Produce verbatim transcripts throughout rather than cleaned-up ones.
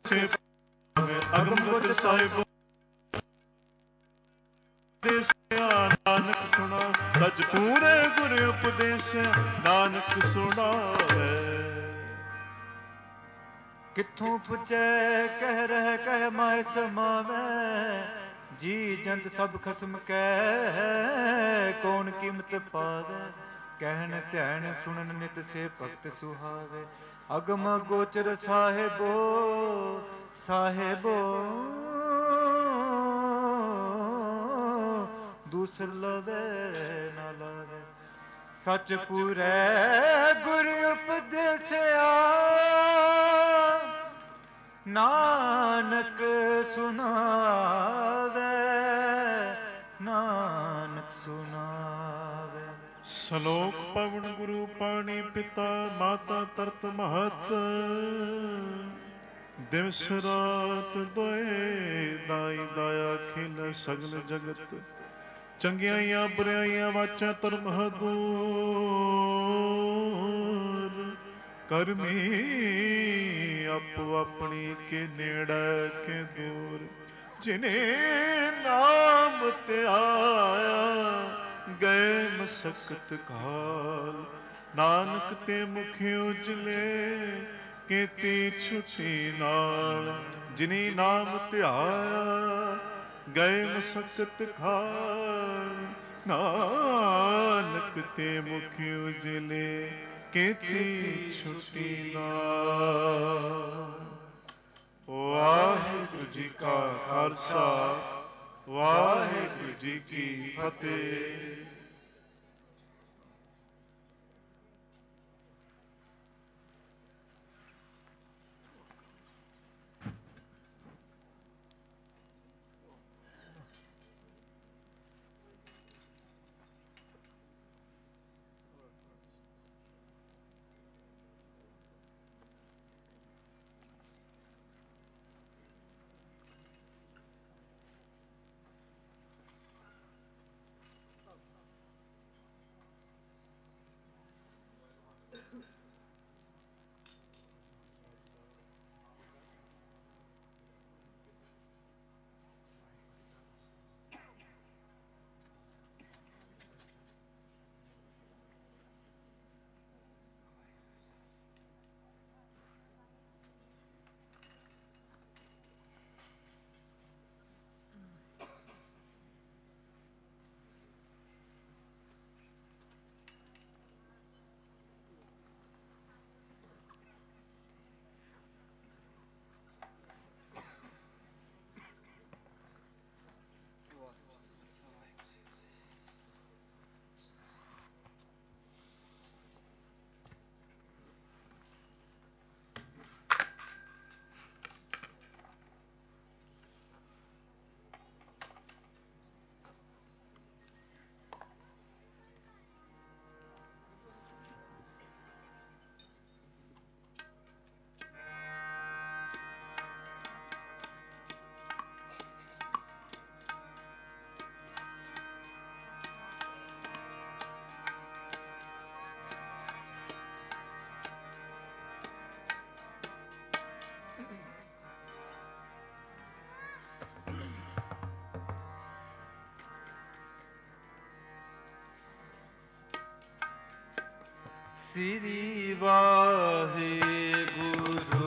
ਸੇ ਅਗਮ ਗੁਰ ਸਾਹਿਬ ਦੇਸਿਆ ਨਾਨਕ ਸੁਣਾ। ਸਚ ਪੂਰੇ ਗੁਰ ਉਪਦੇਸਿਆ ਨਾਨਕ ਸੁਣਾਵੇ। ਕਿੱਥੋਂ ਪੁੱਛੇ ਕਹਿ ਰਹਿ ਕਹਿ ਮਾਇ ਸਮਾਵੈ। ਜੀ ਜੰਤ ਸਭ ਖਸਮ ਕੈ ਕੌਣ ਕੀਮਤ ਪਾਵੇ। ਕਹਿਣ ਧਿਆਨ ਸੁਣਨ ਨਿਤ ਸੇ ਭਗਤ ਸੁਹਾਵੇ। ਅਗਮ ਗੋਚਰ ਸਾਹਿਬੋ ਸਾਹਿਬੋ ਦੂਸਰ ਲਵੇ ਨਾ ਲਾਵੇ। ਸਚ ਪੂਰੈ ਗੁਰ ਉਪਦੇਸਿਆ ਨਾਨਕ ਸੁਨਾਵੇ ਨਾਨਕ ਸੁਨਾਵੇ। ਸਲੋਕ ਪਵਨ ਗੁਰੂ ਪਾਣੀ ਪਿਤਾ ਮਾਤਾ ਤਰਤ ਮਹਤ। ਦਿਵਸ ਰਾਤ ਦੋਏ ਦਾਈ ਦਾਇਆ ਖੇਲ ਸਗਲ ਜਗਤ। ਚੰਗਿਆਈਆਂ ਬੁਰਾਈਆਂ ਵਾਚਾ ਧਰਮ ਹਦੂਰ। ਕਰਮੀ ਆਪੋ ਆਪਣੀ ਕੇ ਨੇੜੇ ਕੇ ਦੂਰ। ਜਿਨੇ ਨਾਮ ਧਿਆਇਆ ਗਏ ਮਸਕਤ ਕਾਲ। ਨਾਨਕ ਤੇ ਮੁਖ ਉਜਲੇ ਕੀਤੀ ਛੁਟੀ ਨਾਲ। ਜਿਨੀ ਨਾਮ ਧਿਆਇਆ ਗਏ ਮਸਕਤ ਕਾਲ। ਨਾਨਕ ਤੇ ਮੁਖ ਉਜਲੇ ਕੀਤੀ ਛੁਟੀ ਨਾਲ। ਵਾਹਿਗੁਰੂ ਜੀ ਕਾ ਖਾਲਸਾ ਵਾਹਿਗੁਰੂ ਜੀ ਕੀ ਫਤਿਹ। ਸ੍ਰੀ ਵਾਹਿਗੁਰੂ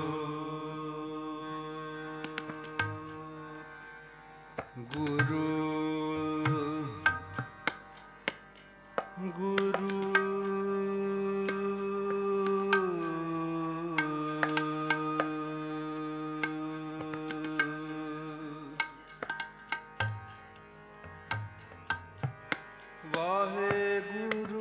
ਗੁਰੂ ਗੁਰੂ ਵਾਹਿਗੁਰੂ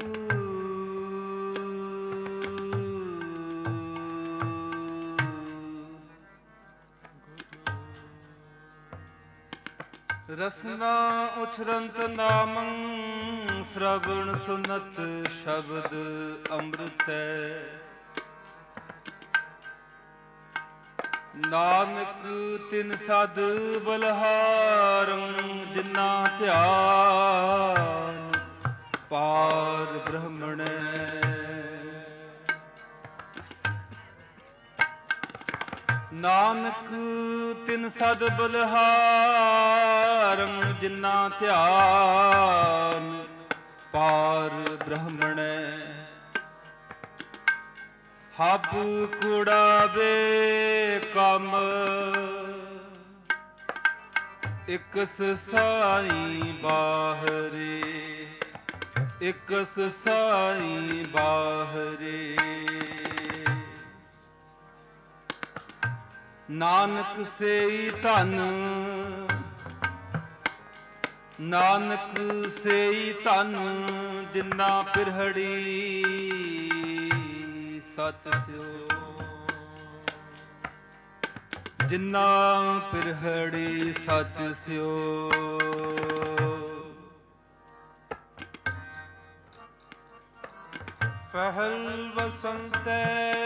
ਰਸਨਾ ਉਛਰੰਤ ਨਾਮੰ ਸ਼ਰਵਣ ਸੁਨਤ ਸ਼ਬਦ ਅੰਮ੍ਰਿਤੈ। ਨਾਨਕ ਤਿਨ ਸਦ ਬਲਹਾਰੰ ਜਿਨਾ ਧਿਆਨ ਪਾਰ ਬ੍ਰਹਮਣੈ। ਨਾਨਕ ਤਿਨ ਸਦ ਬਲਹਾਰੰ ਜਿਨਾ ਧਿਆਨ ਪਾਰ ਬ੍ਰਹਮਣੈ ਹਬ ਕੁੜਾਵੇ ਕਮ ਇਕਸ ਸਾਈ ਬਾਹਰੇ ਇਕਸ ਸਾਈ ਬਾਹਰੇ ਨਾਨਕ ਸੇਈ ਧਨ ਨਾਨਕ ਸੇਈ ਧਨ ਜਿਨਾ ਪਿਰਹੜੀ ਸਚ ਸਿਓ ਜਿਨਾ ਪਿਰਹੜੀ ਸਚ ਸਿਓ ਪਹਿਲ ਬਸੰਤੈ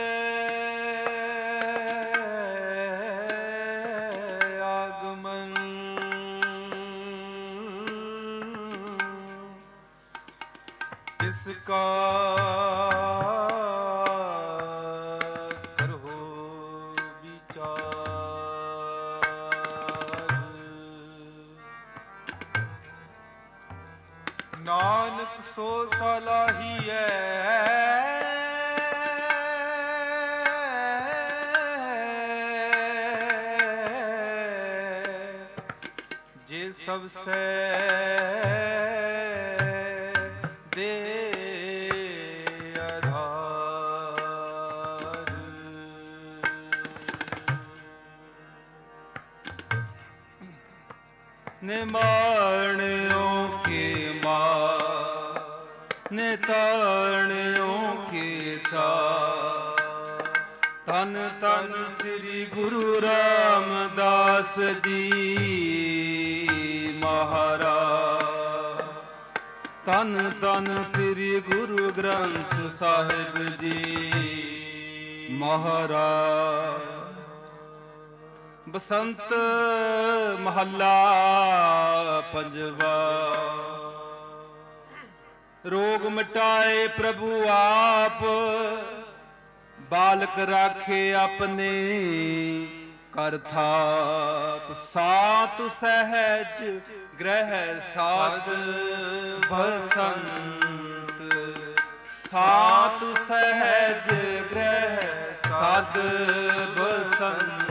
ਕਾ ਕਰੋ ਵਿਚਾਰ ਨਾਨਕ ਸੋ ਸਲਾਹੀਐ ਜੇ ਸਭ ਸੇ ਨਿਮਾਣਿਓ ਕੇ ਮਾ ਨਿਤਾਣਿਓ ਕੇ ਤਾ ਤਨ ਤਨ ਸ੍ਰੀ ਗੁਰੂ ਰਾਮਦਾਸ ਜੀ ਮਹਾਰਾਜ ਤਨ ਤਨ ਸ੍ਰੀ ਗੁਰੂ ਗ੍ਰੰਥ ਸਾਹਿਬ ਜੀ ਮਹਾਰਾਜ ਬਸੰਤ ਮਹੱਲਾ ਪੰਜਵਾ ਰੋਗ ਮਿਟਾਏ ਪ੍ਰਭੂ ਆਪ ਬਾਲਕ ਰਾਖੇ ਆਪਣੇ ਕਰ ਥਾਪ ਸਾਤ ਸਹਿਜ ਗ੍ਰਹਿ ਸਾਧ ਬਸੰਤ ਸਾਤ ਸਹਿਜ ਗ੍ਰਹਿ ਸਾਧ ਬਸੰਤ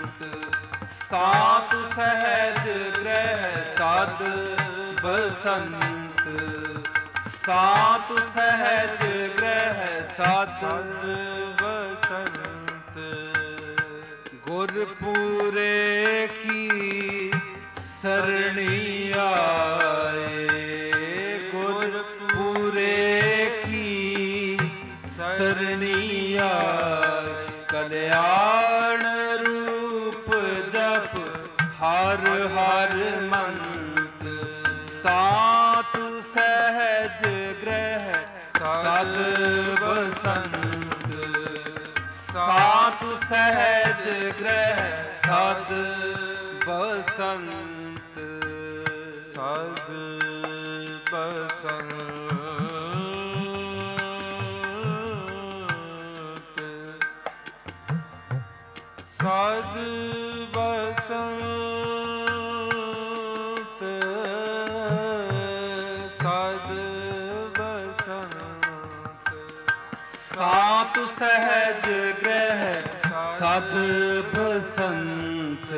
ਸਾਤ ਸਹਿਜ ਗ੍ਰਹਿ ਸਾਧ ਬਸੰਤ ਸਾਤ ਸਹਿਜ ਗ੍ਰਹਿ ਸਾਧ ਬਸੰਤ ਗੁਰਪੂਰੇ ਕੀ ਸਰਣੀ ਆਏ ਗੁਰਪੂਰੇ ਕੀ ਸਰਣੀ ਆਏ ਕਲਿਆਣ ਹਰ ਹਰ ਮੰਤ ਸਾਤ ਸਹਿਜ ਗ੍ਰਹਿ ਸਾਧ ਬਸੰਤ ਸਾਤ ਸਹਿਜ ਗ੍ਰਹਿ ਸਾਧ ਬਸੰਤ ਸਾਧ ਬਸੰਤ ਸਾਧ ਬਸੰਤ ਸਾਤ ਸਹਿਜ ਗ੍ਰਹਿ ਸਾਧ ਬਸੰਤ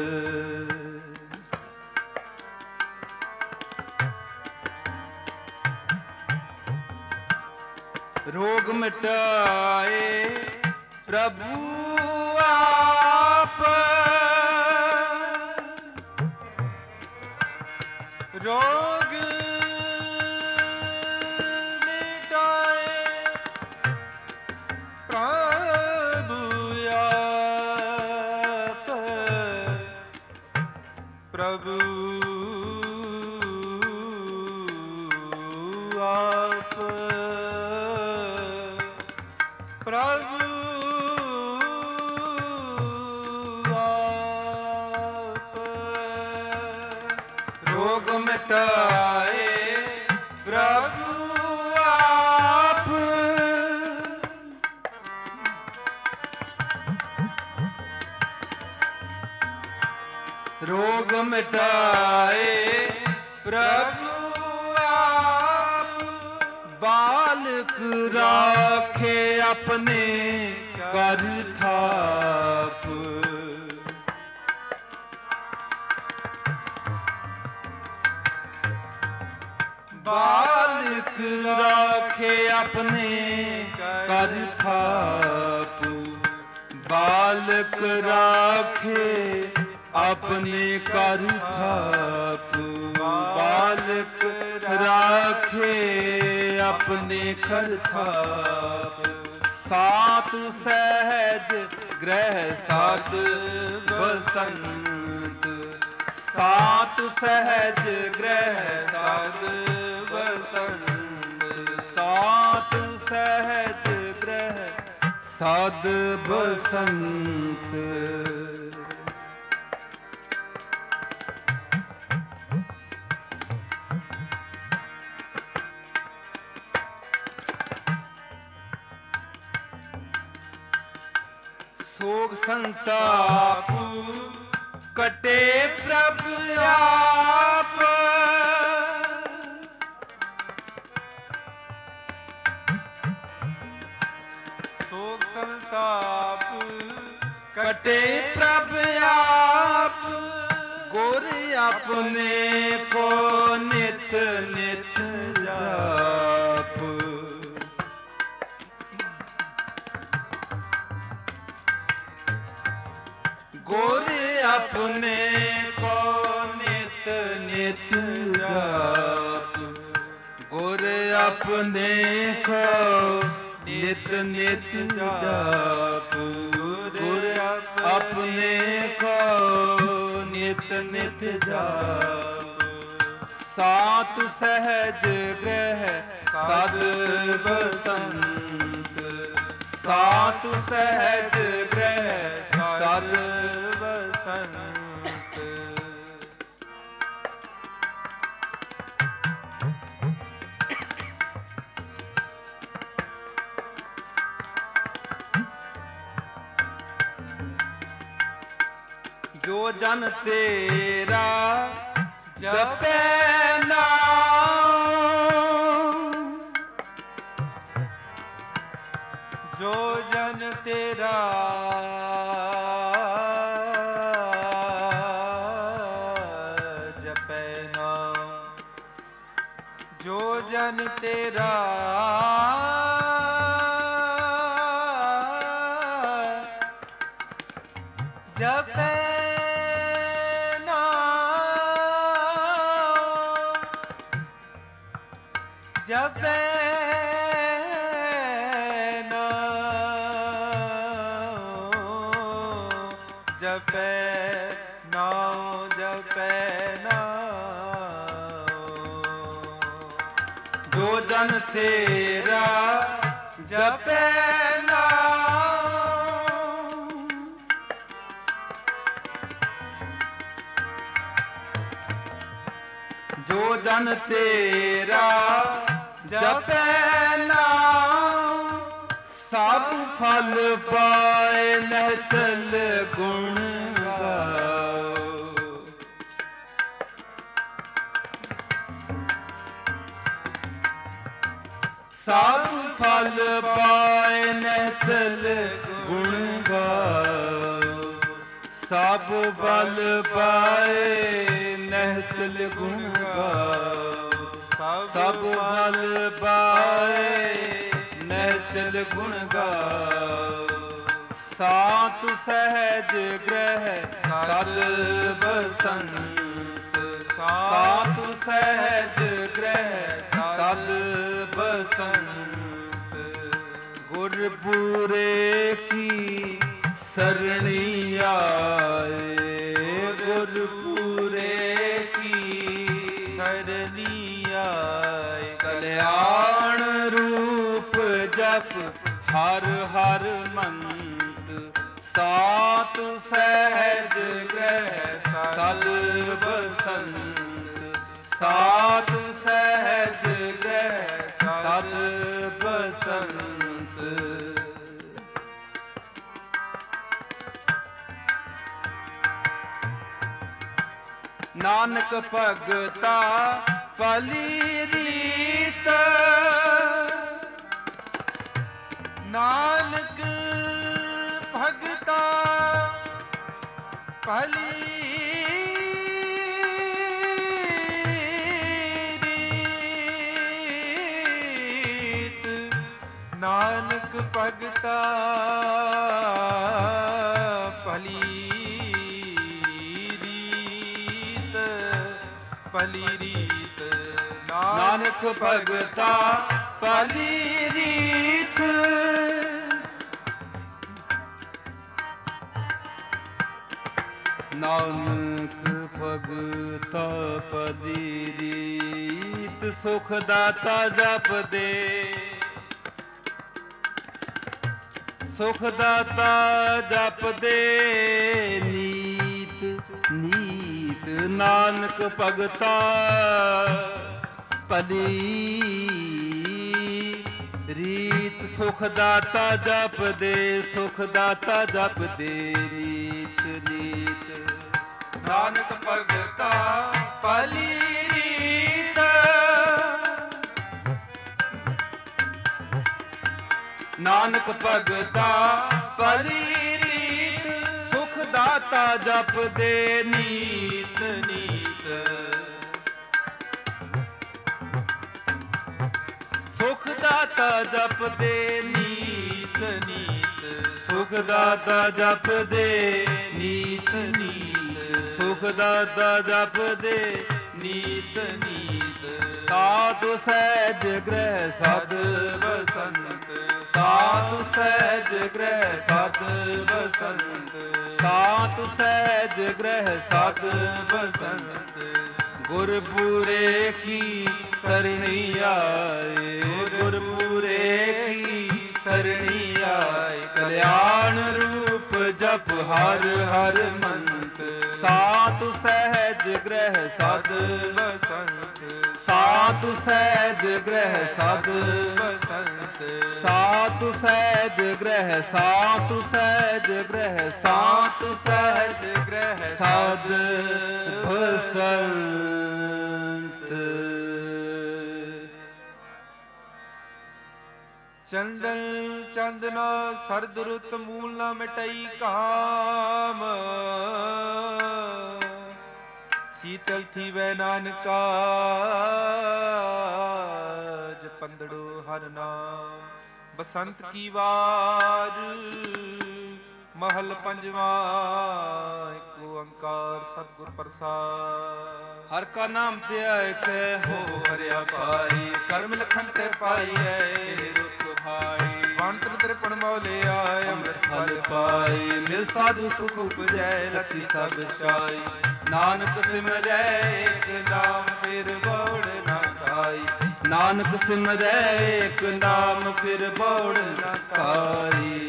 ਰੋਗ ਮਿਟਾਏ ਪ੍ਰਭੂ ਆਪ ਰੋਗ ਪ੍ਰਭੂ ਆਪ ਪ੍ਰਭੂ ਆਪ ਰੋਗ ਮਿਟਾਏ ਪ੍ਰਭੂ ਆਪ ਰੋਗ ਮਿਟਾਏ ਪ੍ਰਭੂ ਆਪ, ਬਾਲਕ ਰਾਖੇ ਆਪਣੇ ਕਰ ਥਾਪ। ਬਾਲਕ ਰਾਖੇ ਆਪਣੇ ਕਰ ਥਾਪ, ਬਾਲਕ ਰਾਖੇ ਆਪਣੇ ਕਰ ਥਾਪ, ਬਾਲਕ ਰਾਖੇ ਆਪਣੇ ਕਰ ਥਾਪ। ਸਾਤ ਸਹਿਜ ਗ੍ਰਹਿ ਸਾਧ ਬਸੰਤ, ਸਾਤ ਸਹਿਜ ਗ੍ਰਹਿ ਸਾਧ ਬਸੰਤ, ਸਾਤ ਸਹਿਜ ਗ੍ਰਹਿ ਸਾਧ ਬਸੰਤ। ਸੋਗ ਸੰਤਾਪ ਕਟੇ ਪ੍ਰਭ ਆਪ, ਸੋਗ ਸੰਤਾਪ ਕਟੇ ਪ੍ਰਭ ਆਪ, ਗੁਰ ਆਪਣੇ ਕੋ ਨਿਤ ਨਿਤ ਜਾਪ। ਗੁਰ ਆਪਣੇ ਕੋ ਨਿਤ ਨਿਤ ਜਾਪ, ਗੁਰ ਆਪਣੇ ਕੋ ਨਿਤ ਨਿਤ ਜਾਪ, ਗੁਰ ਆਪਣੇ ਕੋ ਨਿਤ ਨਿਤ ਜਾਪ। ਸਾਤ ਸਹਿਜ ਗ੍ਰਹਿ ਸਾਧ ਬਸੰਤ, ਸਾਤ ਸਹਿਜ ਗ੍ਰਹਿ ਸਾਧ ਬਸੰਤ। ਜੋ ਜਨ ਤੇਰਾ ਜਪੈ ਨਾਮ, ਜੋ ਜਨ ਤੇਰਾ ਜਪੈ ਨਾਮ, ਜੋ ਜਨ ਤੇਰਾ ਜਪੈ ਜਪੈ ਨਾਮ, ਜਪੈ ਨਾਮ, ਜਪੈ ਨਾਮ। ਜੋ ਜਨ ਤੇਰਾ ਜਪੈ ਨਾਮ, ਜੋ ਜਨ ਤੇਰਾ ਜਪੈ ਨਾਮ, ਸਭ ਫਲ ਪਾਏ ਨਿਹਚਲ ਗੁਣ ਗਾਓ। ਸਭ ਫਲ ਪਾਏ ਨਿਹਚਲ ਗੁਣ ਗਾਓ, ਸਭ ਬਲ ਪਾਏ ਨਿਹਚਲ ਗੁਣ ਗਾਓ, ਸਭ ਬਲ ਪਾਏ ਨਿਹਚਲ ਗੁਣ ਗਾਓ। ਸਾਤ ਸਹਿਜ ਗ੍ਰਹਿ ਸਾਧ ਬਸੰਤ, ਸਾਤ ਸਹਿਜ ਗ੍ਰਹਿ ਸਾਧ ਬਸੰਤ। ਗੁਰਪੂਰੇ ਕੀ ਸਰਣੀ ਆਏ, ਗੁਰਪੂਰੇ ਕੀ ਸਰਣੀ ਆਏ। ਕਲਿਆਣ ਰੂਪ ਜਪ ਹਰ ਹਰ ਮੰਤ, ਸਾਤ ਸਹਿਜ ਗ੍ਰਹਿ ਸਾਧ ਬਸੰਤ, ਸਾਤ ਸਹਿਜ ਗ੍ਰਹਿ ਸਾਧ ਬਸੰਤ। ਨਾਨਕ ਭਗਤਾ ਭਲੀ ਰੀਤ। ਨਾਨਕ ਭਗਤਾ ਭਲੀ ਰੀਤ। ਨਾਨਕ ਭਗਤਾ ਭਲੀ ਰੀਤ। ਭਲੀ ਰੀਤ ਨਾਨਕ ਭਗਤਾ ਭਲੀ ਰੀਤ। ਨਾਨਕ ਭਗਤਾ ਭਲੀ ਰੀਤ। ਸੁਖ ਦਾਤਾ ਜਪਦੇ, ਸੁਖ ਦਾਤਾ ਜਪਦੇ ਨੀਤ ਨੀਤ। ਨਾਨਕ ਭਗਤਾ ਭਲੀ ਰੀਤ। ਸੁਖ ਦਾਤਾ ਜਪਦੇ, ਸੁਖ ਦਾਤਾ ਜਪਦੇ ਨੀਤ ਨੀਤ। ਨਾਨਕ ਭਗਤਾ ਭਲੀ ਰੀਤ। ਨਾਨਕ ਭਗਤਾ ਭਲੀ ਰੀਤ। ਸੁਖ ਦਾਤਾ ਜਪਦੇ ਨੀਤ ਨੀਤ। ਸੁਖ ਦਾਤਾ ਜਪਦੇ ਨੀਤ ਨੀਤ। ਸੁਖ ਦਾਤਾ ਜਪਦੇ ਨੀਤ ਨੀਤ। ਸੁਖ ਦਾਤਾ ਜਪਦੇ ਨੀਤ ਨੀਤ। ਸਾਧੂ ਸਹਿਜ ਗ੍ਰਹਿ ਸਦ ਬਸੰਤ। ਸਾਧੂ ਸਹਿਜ ਗ੍ਰਹਿ ਸਦ ਬਸੰਤ। ਸਾਧੂ ਸਹਿਜ ਗ੍ਰਹਿ ਸਦ ਬਸੰਤ। ਗੁਰਪੂਰੇ ਕੀ ਸਰਣੀ ਆਏ, ਗੁਰਪੂਰੇ ਕੀ ਸਰਣੀ ਆਏ। ਕਲਿਆਣ ਰੂਪ ਜਪ ਹਰ ਹਰ ਮੰਤ। ਸਾਧੂ ਸਹਿਜ ਗ੍ਰਹਿ ਸਦ ਬਸੰਤ। ਸਾਧੂ ਸਹਿਜ ਗ੍ਰਹਿ ਸਦ ਬਸੰਤ। ਸਾਧੂ ਸਹਿਜ ਗ੍ਰਹਿ ਸਾਧੂ ਸਹਿਜ ਗ੍ਰਹਿ ਸਾਤੁ ਸਹਿਜ ਗ੍ਰਹਿ ਸਦ ਬਸੰਤ। ਚੰਦਨ ਚੰਦਨਾ ਸਰਦ ਰੁੱਤ ਮੂਲ ਨਾ ਮਿਟਈ ਕਾਮ। ਸੀਤਲ ਥੀ ਵੈ ਨਾਨਕਾ ਜਪੰਦੜੋ ਹਰ ਨਾਮ। ਬਸੰਤ ਕੀ ਵਾਰ ਮਹਲ ਪੰਜਵਾ ਏਕ ਓੰਕਾਰ ਸਤਿਗੁਰ ਪ੍ਰਸਾਦ। ਹਰ ਕਾ ਨਾਮ ਧਿਆਇ ਕੈ ਹੋ ਹਰਿਆ ਪਾਈ ਕਰਮ ਲਖਨ ਤੇ ਪਾਈਐ। ਰੁਤ ਸੁਹਾਈ ਵੰਤਰ ਤ੍ਰਿਪਣ ਮੌਲੇ ਆਏ ਅੰਮ੍ਰਿਤ ਫਲ ਪਾਈ। ਮਿਲ ਸਾਧੂ ਸੁਖ ਉਪਜੈ ਲਤੀ ਸਭ ਛਾਈ। ਨਾਨਕ ਸਿਮਰੈ ਏਕ ਨਾਮ ਫਿਰ ਬੋੜ ਨਾ ਕਾਈ। ਨਾਨਕ ਸਿਮਰੈ ਏਕ ਨਾਮ ਫਿਰ ਬੋੜ ਨਾ ਕਾਈ।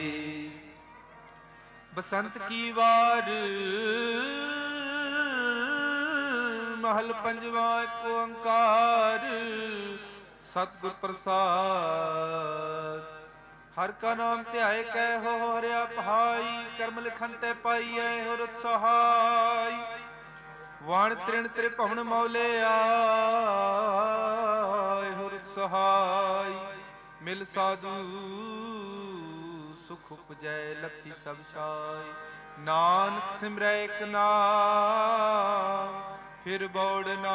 ਬਸੰਤ ਕੀ ਵਾਰ ਮਹਲ ਪੰਜਵਾ ਏਕ ਓੰਕਾਰ ਸਤਿਗੁਰ ਪ੍ਰਸਾਦ। ਹਰ ਕਾ ਨਾਮ ਧਿਆਏ ਕੈ ਹੋ ਹਰਿਆ ਪਹਾਈ। ਕਰਮ ਲਿਖਨ ਤੇ ਪਾਈਐ ਹੋ ਰਤ ਸਹਾਈ। ਵਾਣ ਤ੍ਰਿਣ ਤ੍ਰਿਭਵਨ ਮੌਲੇ ਆਏ ਹੋ ਰਤ ਸਹਾਈ। ਮਿਲ ਸਾਧੂ ਸੁਖ ਉਪਜੈ ਲਥੀ ਸਭ ਛਾਈ। ਨਾਨਕ ਸਿਮਰੈ ਏਕ ਨਾਮ ਫਿਰ ਬੌੜ ਨਾ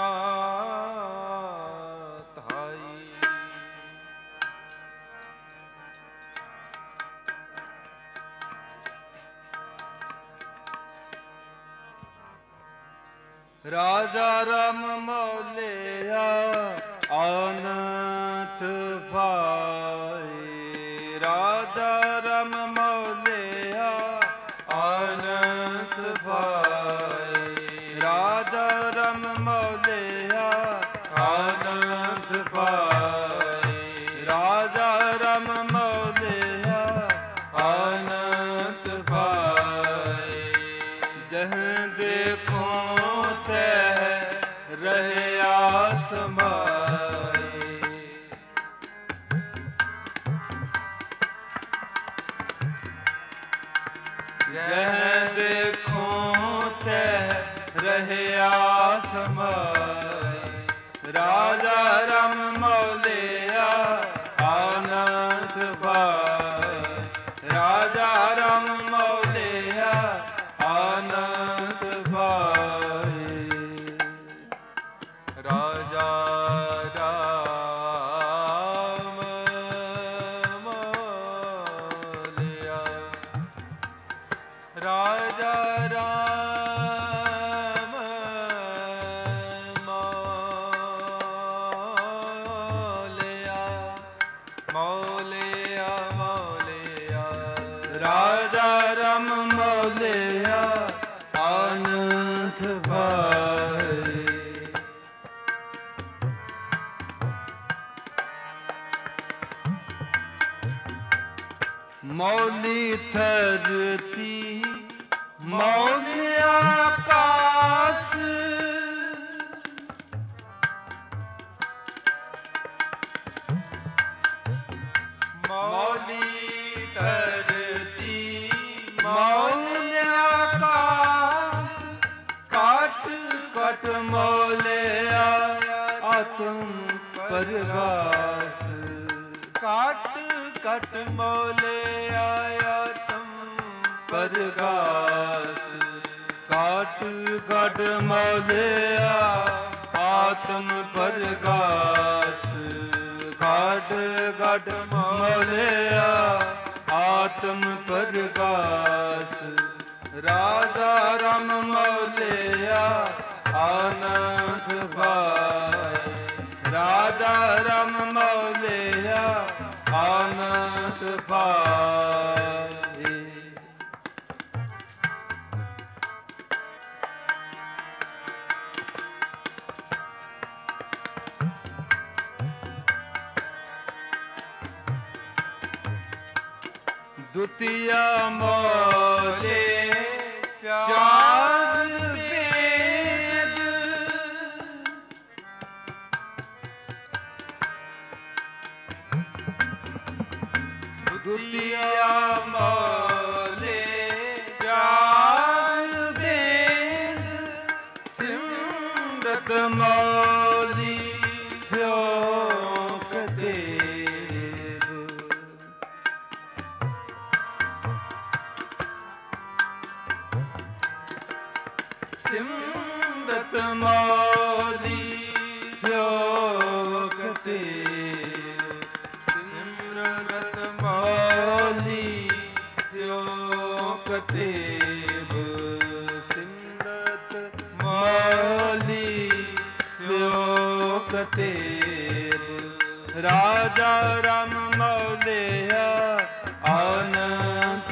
ਧਾਈ। ਰਾਜਾ ਰਾਮ ਮੌਲਿਆ ਅਨੰਤ ਭਾਈ। ਰਾਜਾ ਰਾਮ ਮੌਲਿਆ ਅਨੰਤ ਭਾਈ। ਰਾਜਾ ਰਾਮ ਮੌਲਿਆ ਅਨੰਤ ਭਾਈ। ਰਾਜਾ ਰਾਮ ਮੌਲਿਆ ਅਨੰਤ ਭਾਈ। ਜਹ ਦੇਖੋ ਤੈ ਰਹਿਆ ਸਮਾਈ। ਜਹ ਦੇਖੋ ਤੈ ਰਹਿਆ ਸਮਾਏ। ਰਾਜਾ ਰਮ ਮੌਲਿਆ ਆਨੰਦ ਪਾਏ। ਰਾਜਾ ਰਮ ਮੌਲਿਆ ਆਨੰਦ ਪਾਏ। ਰਾਜਾ ਰਾਮ ਮੌਲਿਆ। ਰਾਜਾ ਰਾਮ ਮੌਲਿਆ। ਮੌਲਿਆ ਮੌਲਿਆ। ਰਾਜਾ ਰਮ ਮੌਲਿਆ ਆਨੰਦ ਪਾਏ। ਮੌਲੀ ਧਰਤੀ ਮੌਲੀ ਆਕਾਸ। ਮੌਲੀ ਧਰਤੀ ਮੌਲੀ ਆਕਾਸ। ਕਾਟ ਕਾਟ ਮੌਲਿਆ ਆਤਮ ਪਰਗਾਸ। ਕਾਟ ਕਾਟ ਮੌਲਿਆ ਆਤਮ ਪਰਗਾਸ। ਕਾਟ ਕਾਟ ਮੌਲਿਆ ਆਤਮ ਪਰਗਾਸ। ਕਾਟ ਕਾਟ ਮੌਲਿਆ ਆਤਮ ਪਰਗਾਸ। ਰਾਜਾ ਰਮ ਮੌਲਿਆ ਆਨੰਦ ਪਾਏ। ਰਾਜਾ ਰਮ ਮੌਲਿਆ ਆਨੰਦ ਪਾਏ। ਦੁਤੀਆ ਮੌਲੇ ਚਾਰ ਵੇਦ। ਦੁਤੀਆ ਮੌਲੇ ਚਾਰ ਵੇਦ। ਸਿਮਰਤ ਮੌਲੀ ਸਿਓਕ ਦੇਵ। ਸਿਮਰਤ ਮੌਲੀ ਸਿਓਕ ਦੇਵ। ਸਿਮਰਤ ਮੌਲੀ ਸਿਓਕ ਦੇਵ। ਸਿਮਰਤ ਮੌਲੀ ਸਿਓਕ ਦੇਵ। ਰਾਜਾ ਰਮ ਮੌਲਿਆ ਆਨੰਦ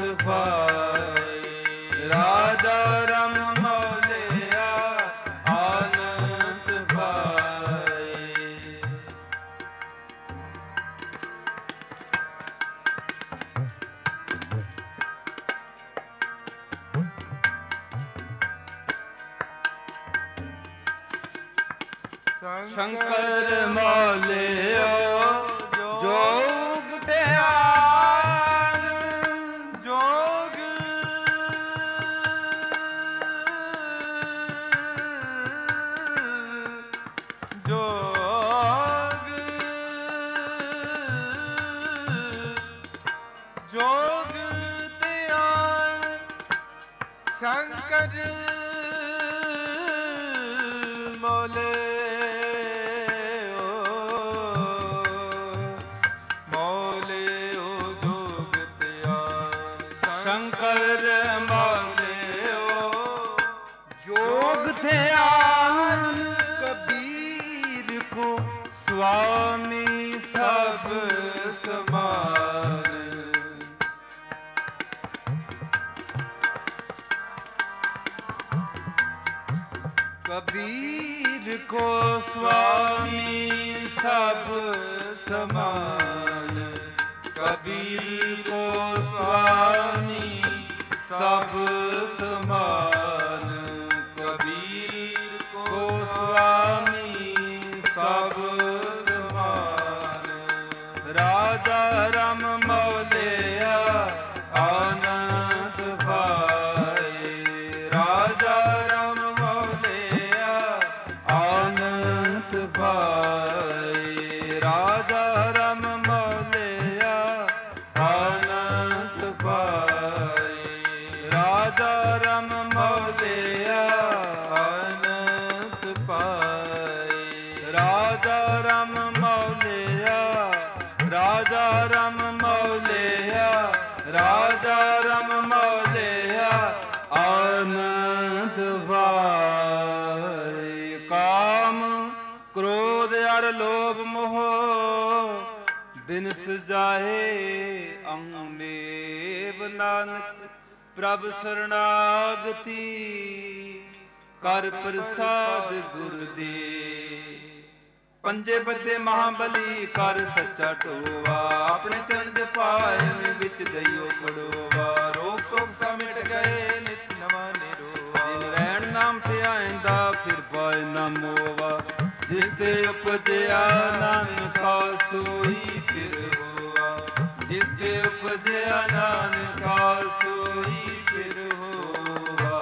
ਪਾਏ। ਰਾਜਾ ਰਮ ਮੌਲਿਆ ਆਨੰਦ ਪਾਏ। ਸ਼ੰਕਰ ਮੌਲਿਓ ਜੋਗ ਧਿਆਨ। ਜੋਗ ਜੋਗ ਜੋਗ ਧਿਆਨ। ਸ਼ੰਕਰ ਮੌਲੇ ਸ਼ੰਕਰ ਮੌਲਿਓ ਜੋਗ ਧਿਆਨ। ਕਬੀਰ ਕੋ ਸੁਆਮੀ ਸਭ ਸਮਾਨ। ਕਬੀਰ ਕੋ ਸੁਆਮੀ ਸਭ ਸਮਾਨ। ਕਬੀਰ ਕੋ ਸੁਆਮੀ ਸਭ ਸਮਾਨ। ਕਬੀਰ ਕੋ ਸੁਆਮੀ ਸਭ ਸਮਾਨ। ਰਾਜਾ ਰਮ ਮੌਲਿਆ ਆਨੰਦ ਪਾਏ। ਰਾਜਾ ਰਮ ਮੌਲਿਆ ਸਵਾਏ। ਕਾਮ ਕ੍ਰੋਧ ਅਰ ਲੋਭ ਮੋਹ ਬਿਨਸ ਜਾਏ। ਅੰਮੇਵ ਨਾਨਕ ਪ੍ਰਭ ਸਰਣਾਗਤੀ ਕਰ ਪ੍ਰਸਾਦ ਗੁਰ ਦੇ। ਪੰਜੇ ਬੱਦੇ ਮਹਾਬਲੀ ਕਰ ਸੱਚਾ ਢੋਆ। ਆਪਣੇ ਚਰਨ ਪਾਇਨ ਵਿੱਚ ਦਈਓ ਖੜੋਆ। ਰੋਗ ਸੋਗ ਸਾ ਮਿਟ ਗਏ ਨਿਤ ਨਵਾਂ ਨਿਰੋਆ। ਦਿਨ ਰਹਿਣ ਨਾਮ ਧਿਆਇਂਦਾ ਫਿਰ ਪਾਏ ਨਾ ਮੋਵਾ। ਜਿਸ ਤੇ ਉਪਜਿਆ ਨਾਨਕਾ ਸੋਈ ਫਿਰ ਹੋਆ। ਜਿਸ ਤੇ ਉਪਜਿਆ ਨਾਨਕਾ ਸੋਈ ਫਿਰ ਹੋਆ।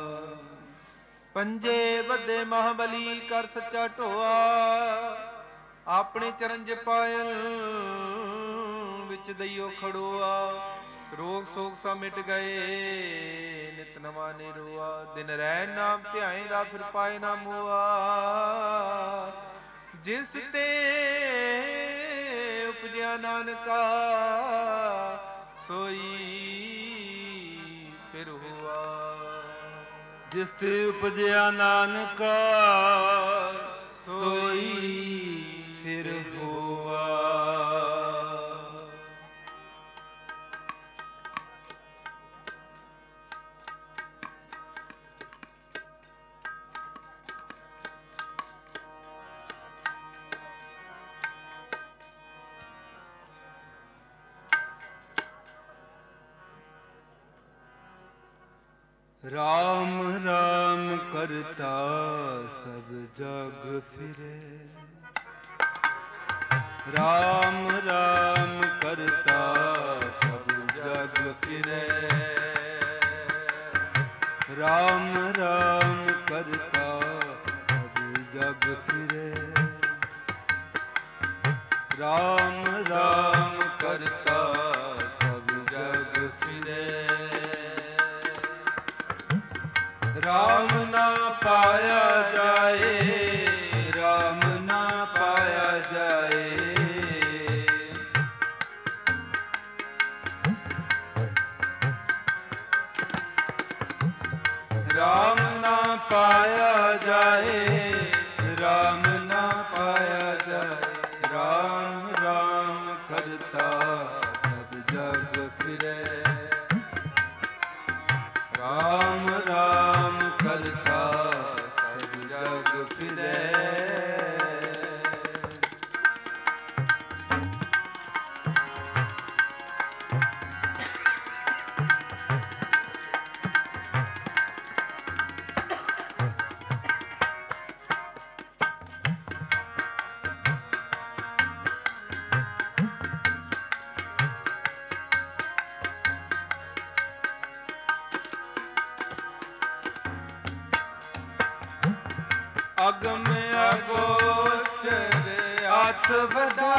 ਪੰਜੇ ਵੱਡੇ ਮਹਾਬਲੀ ਕਰ ਸੱਚਾ ਢੋਆ। ਆਪਣੇ ਚਰਨ ਜ ਪਾਇਲ ਵਿੱਚ ਦਈਓ ਖੜੋਆ। ਰੋਗ ਸੋਗ ਸਾ ਮਿਟ ਗਏ ਨਿਤ ਨਵਾਂ ਨਿਰੋਆ। ਦਿਨ ਰਹਿਣ ਨਾਮ ਧਿਆਏਂਦਾ ਫਿਰ ਪਾਏ ਨਾ ਮੋਆ। ਜਿਸ ਤੇ ਉਪਜਿਆ ਨਾਨਕਾ ਸੋਈ ਫਿਰ ਹੋਆ। ਜਿਸ ਤੇ ਉਪਜਿਆ ਨਾਨਕਾ ਸੋਈ ਫਿਰ ਹੋਆ। ਰਾਮ ਰਾਮ ਕਰਤਾ ਸਭ ਜਗ ਫਿਰੇ। ਰਾਮ ਰਾਮ ਕਰਤਾ ਸਭ ਜਗ ਫਿਰੇ। ਰਾਮ ਰਾਮ ਕਰਤਾ ਸਭ ਜਗ ਫਿਰੇ। ਰਾਮ ਰਾਮ ਕਰਤਾ ਸਭ ਜਗ ਫਿਰੇ। ਰਾਮ ਨਾ ਪਾਇਆ ਜਾਏ। ਰਾਮ ਨਾ ਪਾਇਆ ਜਾਏ। ਰਾਮ ਨਾ ਪਾਇਆ ਜਾਏ। ਰਾਮ ਨਾ ਪਾਇਆ ਜਾਏ। ਰਾਮ ਰਾਮ ਕਰਤਾ ਸਭ ਜਗ ਫਿਰੇ। ਰਾਮ ਰਾਮ ਕਰਤਾ ਸਭ ਜਗ ਫਿਰੇ। ਅਗਮ ਅਗੋਚਰ ਅਤ ਵੱਡਾ।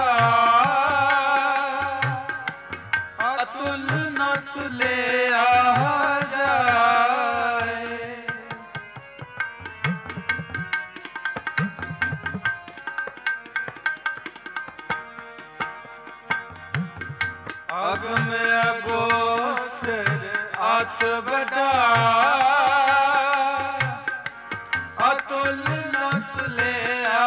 ਅਤੁਲ ਨ ਤੁਲਿਆ ਜਾਏ। ਅਗਮ ਅਗੋਚਰ ਅਤ ਵੱਡਾ। ਅਤੁਲ ਨ ਤੁਲਿਆ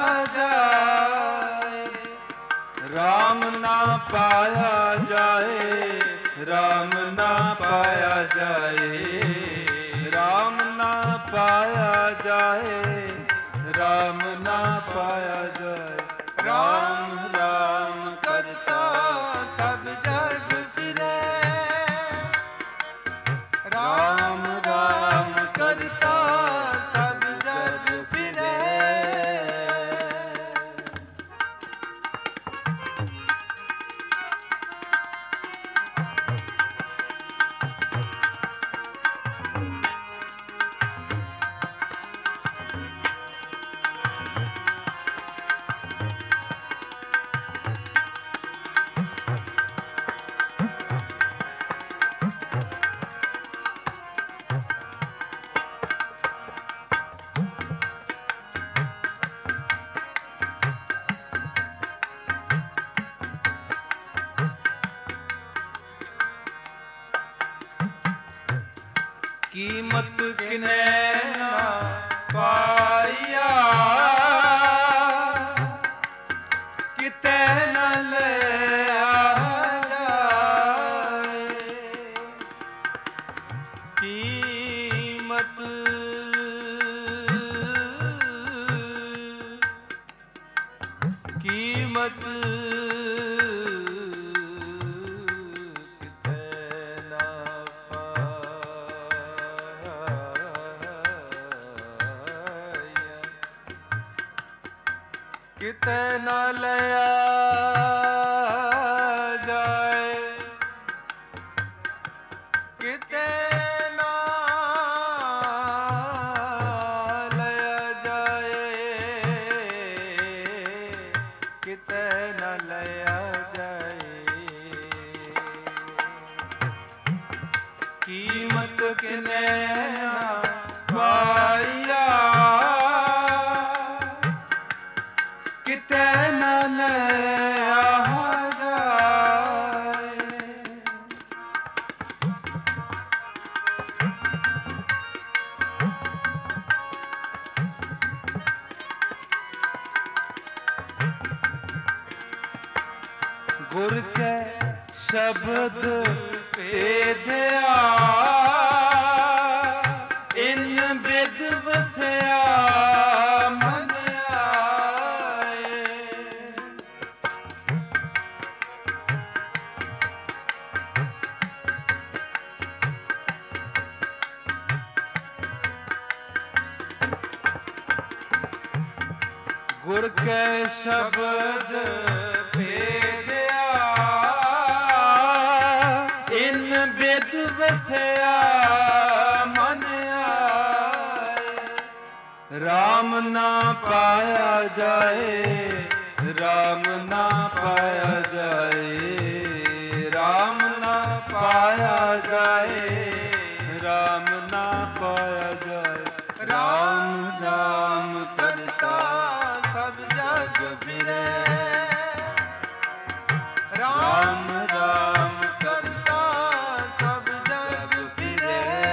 ਜਾਏ। ਰਾਮ ਨਾ ਪਾਇਆ ਜਾਏ। ਰਾਮ ਨਾ ਪਾਇਆ ਜਾਏ। ਰਾਮ ਨਾ ਪਾਇਆ ਜਾਏ। ਰਾਮ ਨਾ ਪਾਇਆ ਜਾਏ। ਰਾਮ ਰਾਮ ਕਰਤਾ ਸਭ ਜਗ ਫਿਰੇ। ਰਾਮ ਰਾਮ ਕਰਤਾ ਸਭ ਜਗ ਫਿਰੇ। ਕੀਮਤ ਕਿਨੈ ਨਾ ਪਾਈਆ, ਕਿਤੈ ਨਾ ਲਿਆ ਜਾਏ। ਕੀਮਤ ਕੀਮਤ ਕਿਤੈ ਨਾ ਲਿਆ ਜਾਏ, ਕਿਤੈ ਨਾ ਲਿਆ ਜਾਏ, ਕਿਤੈ ਨਾ ਲਿਆ ਜਾਏ। ਕੀਮਤ ਕਿਨੈ ਨਾ ਪਾਈਆ, ਕਿਤੈ ਨਾ ਲਿਆ ਜਾਏ। ਗੁਰ ਕੈ ਸ਼ਬਦ ਭੇਦਿਆ, ਇਨ ਬਿਦ ਵਸਿਆ ਮਨ ਆਏ। ਗੁਰ ਕੈ ਸ਼ਬਦ ਭੇਦਿਆ, ਇਨ ਬਿਦ ਵਸਿਆ ਮਨ ਆਏ। ਰਾਮ ਨਾ ਪਾਇਆ ਜਾਏ, ਰਾਮ ਨਾ ਪਾਇਆ ਜਾਏ, ਰਾਮ ਨਾ ਪਾਇਆ ਜਾਏ, ਰਾਮ ਨਾ ਪਾਇਆ ਜਾਏ। ਰਾਮ ਰਾਮ ਕਰਤਾ ਸਭ ਜਗ ਫਿਰੇ, ਰਾਮ ਰਾਮ ਕਰਤਾ ਸਭ ਜਗ ਫਿਰੇ।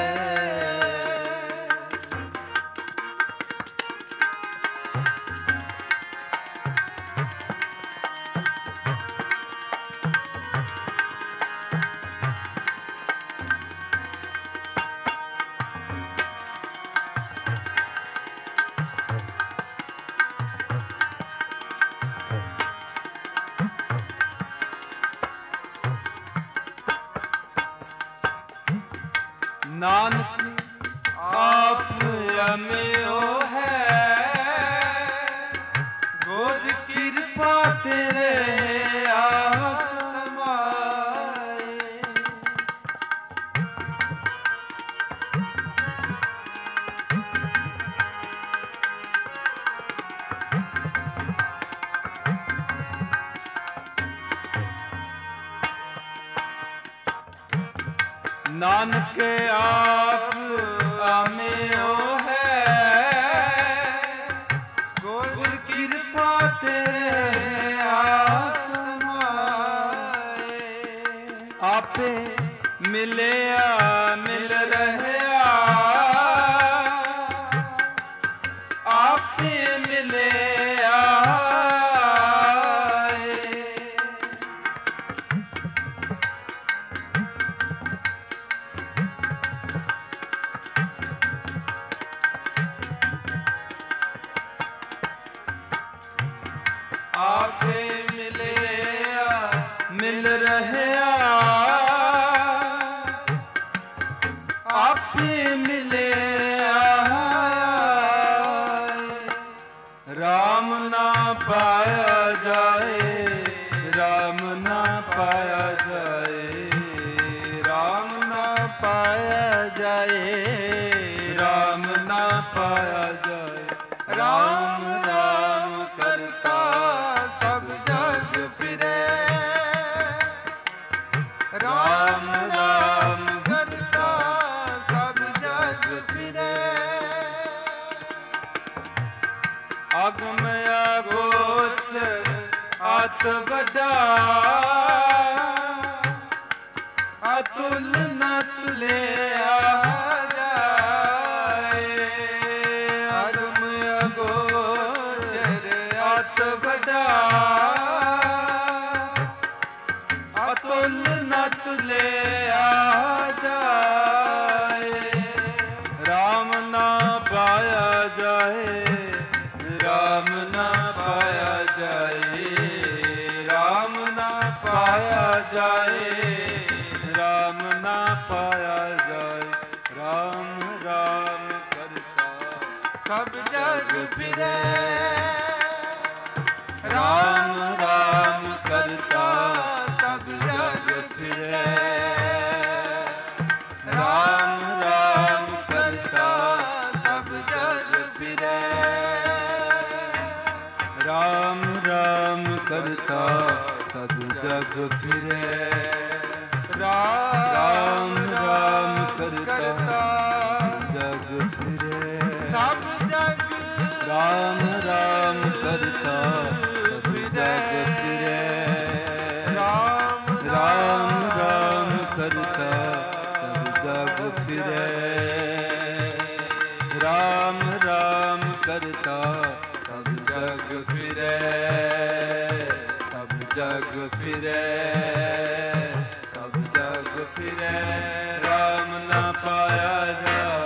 ਨਾਨਕ ਆਪ ਅਮਿਓ ਹੈ, ਗੁਰ ਕਿਰਪਾ ਤੇਰੇ ਆਸ ਸਮਾਏ। ਨਾਨਕ ਆਪ ਆਮਿਓ ਹੈ, ਗੁਰ ਕਿਰਪਾ ਤੇਰੇ ਆਸ ਸਮਾਏ। ਆਪੇ ਮਿਲਿਆ ਮਿਲ ਰਹਿਆ, ਆਪੇ ਮਿਲਿਆ ਆਪੇ ਮਿਲਿਆ ਮਿਲ ਰਹਿਆ, ਆਪੇ ਮਿਲਿਆ। ਰਾਮ ਨਾ ਪਾਇਆ ਜਾਏ, ਰਾਮ ਨਾ ਪਾਇਆ ਜਾਏ, ਰਾਮ ਨਾ ਪਾਇਆ ਜਾਏ, ਰਾਮ ਨਾ ਪਾਇਆ ਜਾਏ। ਰਾਮ ਰਾਮ ਕਰਤਾ ਸਭ ਜਗ ਫਿਰੇ, ਰਾਮ ਰਾਮ ਕਰਤਾ ਸਭ ਜਗ ਫਿਰੇ। ਅਗਮ ਅਗੋਚਰ ਅਤ ਵੱਡਾ, ਅਤੁਲ ਨ ਤੁਲਿਆ ਜਾਏ। ਅਗਮ ਅਗੋਚਰ ਅਤ ਵੱਡਾ, ਅਤੁਲ ਨ ਤੁਲਿਆ ਜਾਏ। ਰਾਮ ਨਾ ਪਾਇਆ ਜਾਏ, ਰਾਮ ਨਾ ਪਾਇਆ ਜਾਏ, ਰਾਮ ਨਾ ਪਾਇਆ ਜਾਏ, ਰਾਮ ਨਾ ਪਾਇਆ ਜਾਏ। ਰਾਮ ਰਾਮ ਕਰਤਾ ਸਭ ਜਗ ਫਿਰੇ, ਰਾਮ ਰਾਮ ਕਰਤਾ ਸਭ ਜਗ ਫਿਰੇ। ਰਾਮ ਰਾਮ ਕਰਤਾ ਸਭ ਜਗ ਫਿਰੇ। ਰਾਮ ਰਾਮ ਕਰਤਾ ਸਭ ਜਗ ਫਿਰੇ। ਰਾਮ ਰਾਮ ਕਰਤਾ ਜਗ ਫਿਰੇ। ਸਭ ਜਗ ਰਾਮ ਰਾਮ ਕਰਤਾ ਸਭ ਜਗ ਫਿਰੇ। ਰਾਮ ਰਾਮ ਰਾਮ ਕਰਤਾ ਸਭ ਜਗ ਫਿਰੇ। ਰਾਮ ਰਾਮ ਕਰਤਾ ਸਭ ਜਗ ਫਿਰੇ। ਸਭ ਜਗ ਫਿਰੇ, ਸਭ ਜਗ ਫਿਰੇ। ਰਾਮ ਨਾ ਪਾਇਆ ਜਾਏ।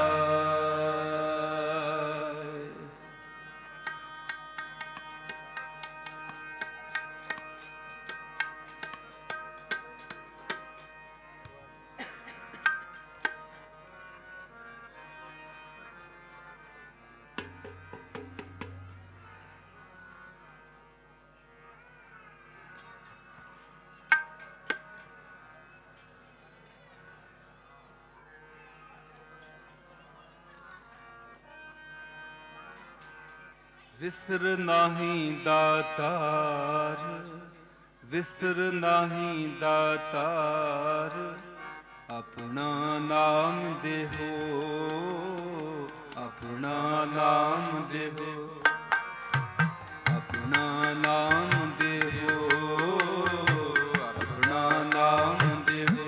ਵਿਸਰ ਨਾਹੀ ਦਾਤਾਰ, ਵਿਸਰ ਨਾਹੀ ਦਾਤਾਰ। ਆਪਣਾ ਨਾਮ ਦੇਹੋ, ਆਪਣਾ ਨਾਮ ਦੇਹੋ, ਆਪਣਾ ਨਾਮ ਦੇਹੋ, ਆਪਣਾ ਨਾਮ ਦੇਹੋ।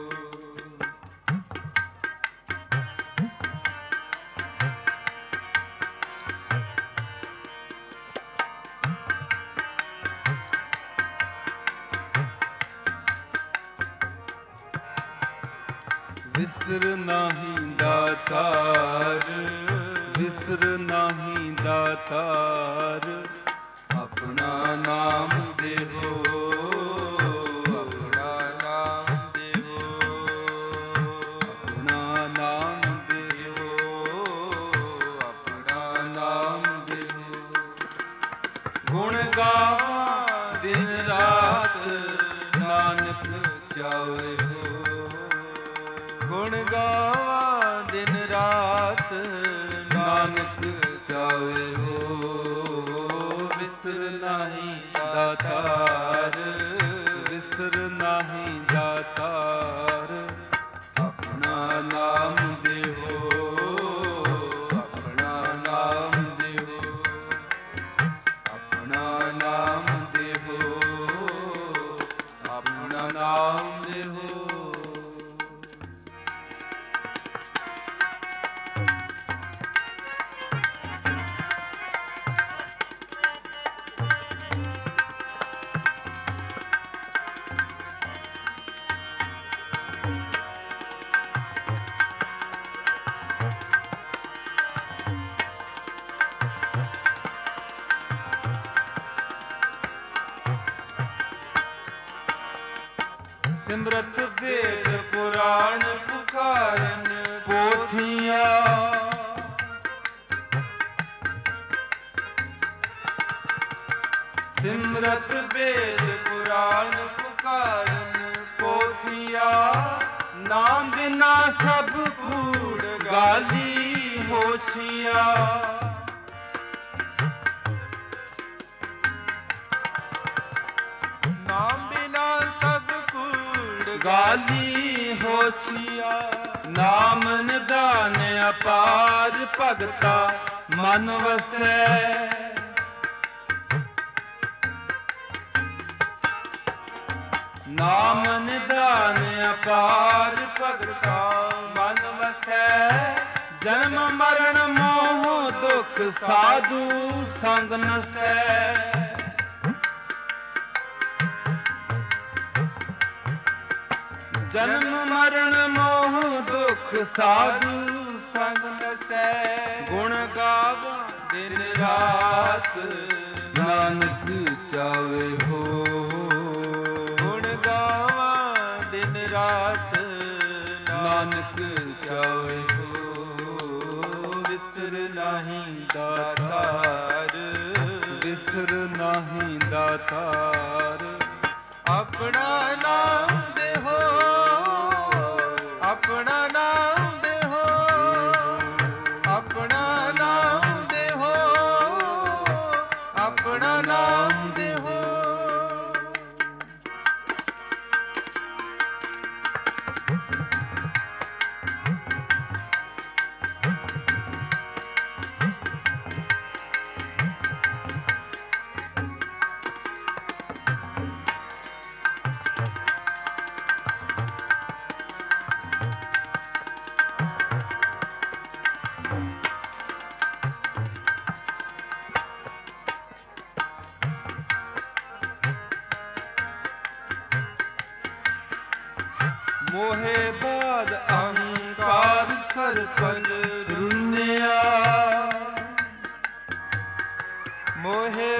ਵਿਸਰ ਨਾਹੀ ਦਾਤਾਰ, ਵਿਸਰ ਨਾਹੀ ਦਾਤਾਰ। ਆਪਣਾ ਨਾਮ ਦੇਹੋ, ਆਪਣਾ ਨਾਮ ਦੇਵੋ, ਆਪਣਾ ਨਾਮ ਦੇਹੋ, ਆਪਣਾ ਨਾਮ ਦੇਹੋ। ਗੁਣ ਗਾਵਾਂ ਦਿਨ ਰਾਤ ਨਾਨਕ ਚਾਵੇ ਹੋ। ਗੁਣ ਗਾਵਾਂ ਦਿਨ ਰਾਤ ਨਾਨਕ ਚਾਵੇ ਹੋ। ਵਿਸਰ ਨਾਹੀ ਦਾਤਾਰ, ਵਿਸਰ ਨਾਹੀ ਦਾਤਾਰ। ਆਪਣਾ ਨਾਮ ਦੇਹੋ, ਆਪਣਾ ਨਾਮ ਦੇਹੋ, ਆਪਣਾ ਨਾਮ ਦੇਹੋ, ਆਪਣਾ ਨਾਮ ਦੇਹੋ। ਸਿਮਰਤ ਵੇਦ ਪੁਰਾਣ ਪੁਕਾਰਨ ਪੋਥੀਆਂ। ਸਿਮਰਤ ਵੇਦ ਪੁਰਾਣ ਪੁਕਾਰਨ ਪੋਥੀਆਂ। ਨਾਮ ਬਿਨਾ ਸਭ ਕੂੜ ਗਾਲੀ ਹੋਸ਼ੀਆਂ। ਨਾਮ ਬਿਨਾ ਸਭ ਕੂੜ ਗਾਲੀ ਹੋਸ਼ੀਆਂ। ਨਾਮ ਨਿਦਾਨ ਅਪਾਰ ਭਗਤਾ ਮਨ ਵਸੈ। ਨਾਮ ਨਿਦਾਨ ਅਪਾਰ ਭਗਤਾ ਮਨ ਵਸੈ। ਜਨਮ ਮਰਨ ਮੋਹ ਦੁਖ ਸਾਧੂ ਸੰਗ ਨਸੈ। ਜਨਮ ਮਰਨ ਮੋਹ ਦੁਖ ਸਾਧੂ ਸੰਗ ਨਸੈ। ਗੁਣ ਗਾਵਾਂ ਦਿਨ ਰਾਤ ਨਾਨਕ ਚਾਵੇ ਹੋ। ਗੁਣ ਗਾਵਾਂ ਦਿਨ ਰਾਤ ਨਾਨਕ ਚਾਵੇ ਹੋ। ਵਿਸਰ ਨਾਹੀ ਦਾਤਾਰ, ਵਿਸਰ ਨਾਹੀ ਦਾਤਾਰ। ਆਪਣਾ ਨਾਮ ਦੇਹੋ, ਆਪਣਾ ਨਾਮ ਦੇਹੋ, ਆਪਣਾ ਨਾਮ ਦੇਹੋ, ਆਪਣਾ ਨਾਮ ਦੇਹੋ। ਮੋਹੇ ਬਾਦ ਅਹੰਕਾਰ ਸਰ ਪਰ ਰੁੰਨਿਆ। ਮੋਹੇ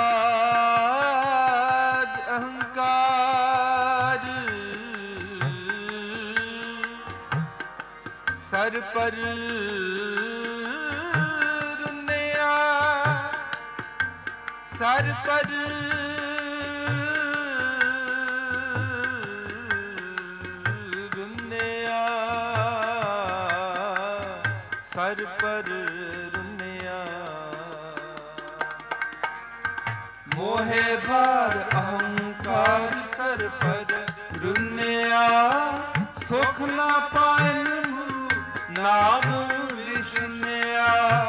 ਬਾਦ ਅਹੰਕਾਰ ਸਰ ਪਰ ਰੁੰਨਿਆ। ਸਰ ਪਰ ਸਰ ਪਰ ਰੁੰਨਿਆ। ਮੋਹੇ ਭਾਰ ਅਹੰਕਾਰ ਸਰ ਪਰ ਰੁੰਨਿਆ। ਸੁਖ ਨਾ ਪਾਇਨ ਮੂਹ ਨਾਮ ਵਿਸ਼ਨਿਆ।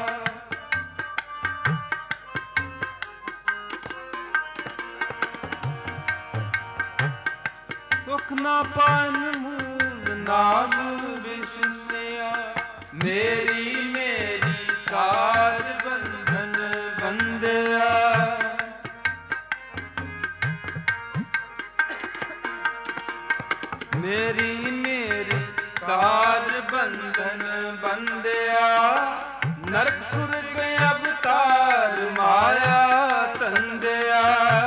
ਸੁਖ ਨਾ ਪਾਇਨ ਮੂਲ ਨਾਮ ਵਿਸ਼ਨਿਆ। ਮੇਰੀ ਮੇਰੀ ਕਾਰ ਬੰਧਨ ਬੰਧਿਆ। ਮੇਰੀ ਮੇਰੀ ਕਾਰ ਬੰਧਨ ਬੰਧਿਆ। ਨਰਕ ਸੁਰਗ ਅਵਤਾਰ ਮਾਇਆ ਧੰਦਿਆ।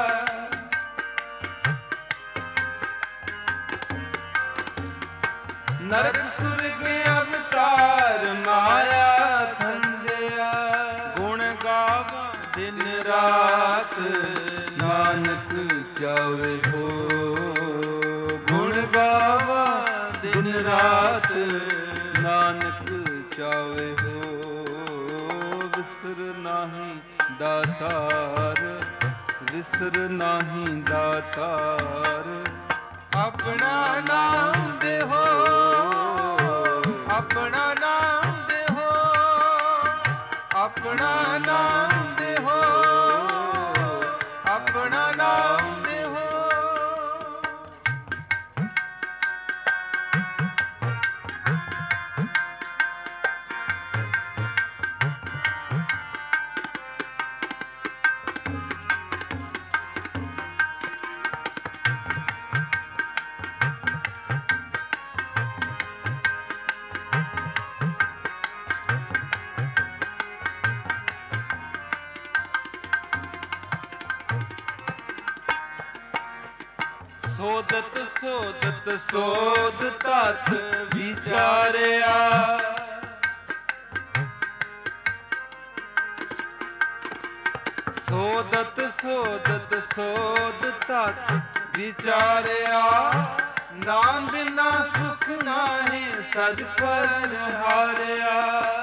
ਨਰਕ ਸੁਰਗ ਅਵਤਾਰ ਮਾਇਆ ਧੰਦਿਆ। ਗੁਣ ਗਾਵਾਂ ਦਿਨ ਰਾਤ ਨਾਨਕ ਚਾਵੇ ਹੋ। ਗੁਣ ਗਾਵਾਂ ਦਿਨ ਰਾਤ ਨਾਨਕ ਚਾਵੇ ਹੋ। ਵਿਸਰ ਨਾਹੀ ਦਾਤਾਰ, ਵਿਸਰ ਨਾਹੀ ਦਾਤਾਰ। ਆਪਣਾ ਨਾਮ ਦੇਹੋ, ਆਪਣਾ ਨਾਮ ਦੇਹੋ, ਆਪਣਾ ਨਾਮ ਦੇਹੋ, ਆਪਣਾ ਨਾਮ ਦੇਹੋ। ਸੋਦਤ ਸੋਦਤ ਸੋਧ ਤਤ ਵਿਚਾਰਿਆ। ਸੋਦਤ ਸੋਦਤ ਸੋਧ ਤਤ ਵਿਚਾਰਿਆ। ਨਾਮ ਬਿਨਾ ਸੁਖ ਨਾਹੀ ਸਜ ਪਰ ਹਾਰਿਆ।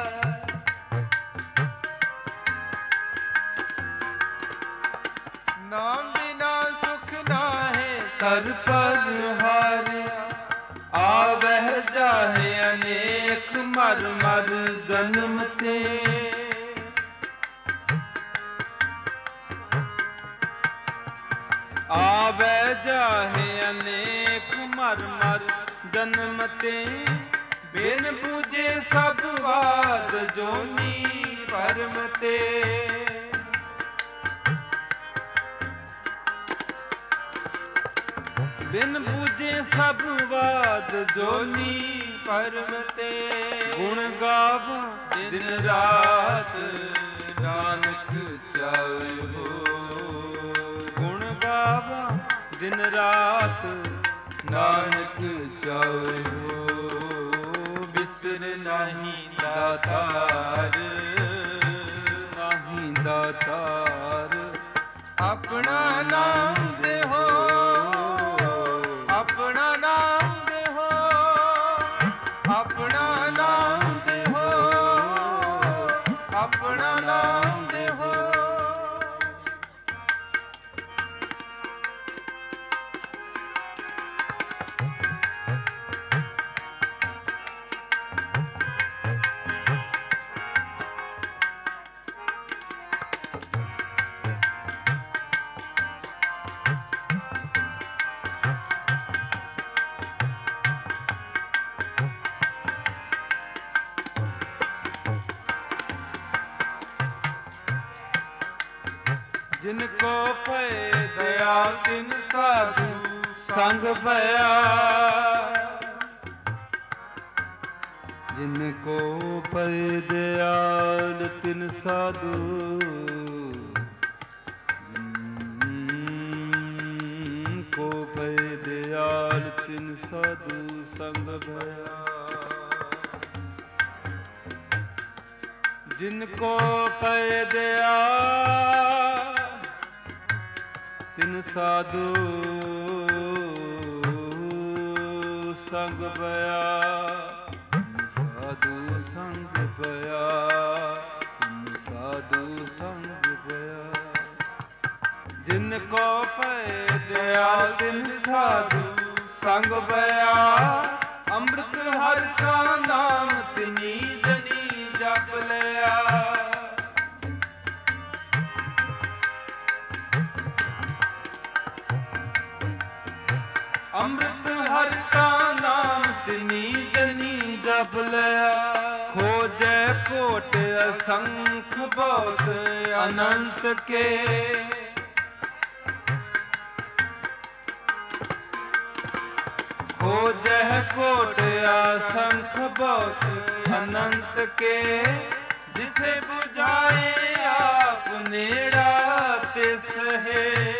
ਨਾਮ ਬਿਨਾ ਸੁਖ ਨਾਹੀ ਸਰ ਪਰ ਹਾਰਿਆ। ਆਵਹਿ ਜਾਹੇ ਅਨੇਕ ਮਰ ਮਰ ਜਨਮ ਤੇ। ਆਵਹਿ ਜਾਹੇ ਅਨੇਕ ਮਰ ਮਰ ਜਨਮ ਤੇ। ਬਿਨ ਬੂਝੇ ਸਭ ਬਾਦ ਜੋਨੀ ਪਰਮ ਤੇ ਬਿਨ ਬੂਝੇ ਸਭ ਬਾਦ ਜੋਨੀ ਪਰਮ ਤੇ ਗੁਣ ਗਾਵਾਂ ਦਿਨ ਰਾਤ ਨਾਨਕ ਚਾਵੇ ਹੋ ਗੁਣ ਗਾਵਾਂ ਦਿਨ ਰਾਤ ਨਾਨਕ ਚਾਵੇ ਹੋ ਬਿਸਰ ਨਹੀਂ ਦਾਤਾਰ ਨਹੀਂ ਦਾਤਾਰ ਆਪਣਾ ਨਾਮ ਦੇਹੋ ਆਪਣਾ ਨਾਮ ਦੇਹੋ ਆਪਣਾ ਨਾਮ ਦੇਹੋ ਆਪਣਾ ਨਾਮ ਦੇਹੋ ਜਿਨ ਕੋ ਭਏ ਦਇਆਲ ਤਿਨ ਸਾਧੂ ਸੰਗ ਭਇਆ ਜਿਨ ਕੋ ਭਏ ਦਇਆਲ ਤਿਨ ਸਾਧੂ ਜਿਨ ਕੋ ਭਏ ਦਇਆਲ ਤਿਨ ਸਾਧੂ ਸੰਗ ਭਇਆ ਜਿਨ ਕੋ ਭਏ ਦਇਆਲ ਤਿਨ ਸਾਧੂ ਸੰਗ ਭਇਆ ਸਾਧੂ ਸੰਗ ਭਇਆ ਸਾਧੂ ਸੰਗ ਭਇਆ ਜਿਨ ਕੋ ਭਏ ਦਇਆਲ ਤਿਨ ਸਾਧੂ ਸੰਗ ਭਇਆ ਅੰਮ੍ਰਿਤ ਹਰਿ ਕਾ ਨਾਮ ਤਿਨੀ ਜਨੀ ਜਪ ਲਿਆ ਅੰਮ੍ਰਿਤ ਹਰਿ ਕਾ ਨਾਮ ਤਿਨੀ ਜਨੀ ਜਪ ਲਿਆ ਖੋਜੈ ਕੋਟ ਅਸੰਖ ਬਹੁਤ ਅਨੰਤ ਕੇ ਖੋਜੈ ਕੋਟ ਅਸੰਖ ਬਹੁਤ ਅਨੰਤ ਕੇ ਜਿਸੇ 부ਝਾਏ ਆਪ ਨੇੜਾ ਤਿਸ ਹੈ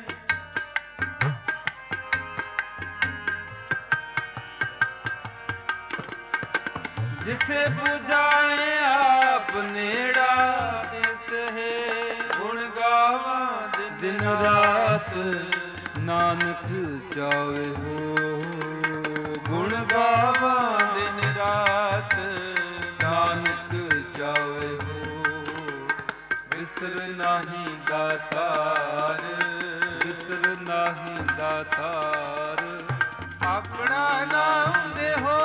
जिसे बुझाए आप नेड़ा तिस है गुण गावा दिन रात नानक चावे हो गुण गावा दिन रात नानक चावे हो बिसर नाही दातार बिसर नाही दातार अपना नाम देहो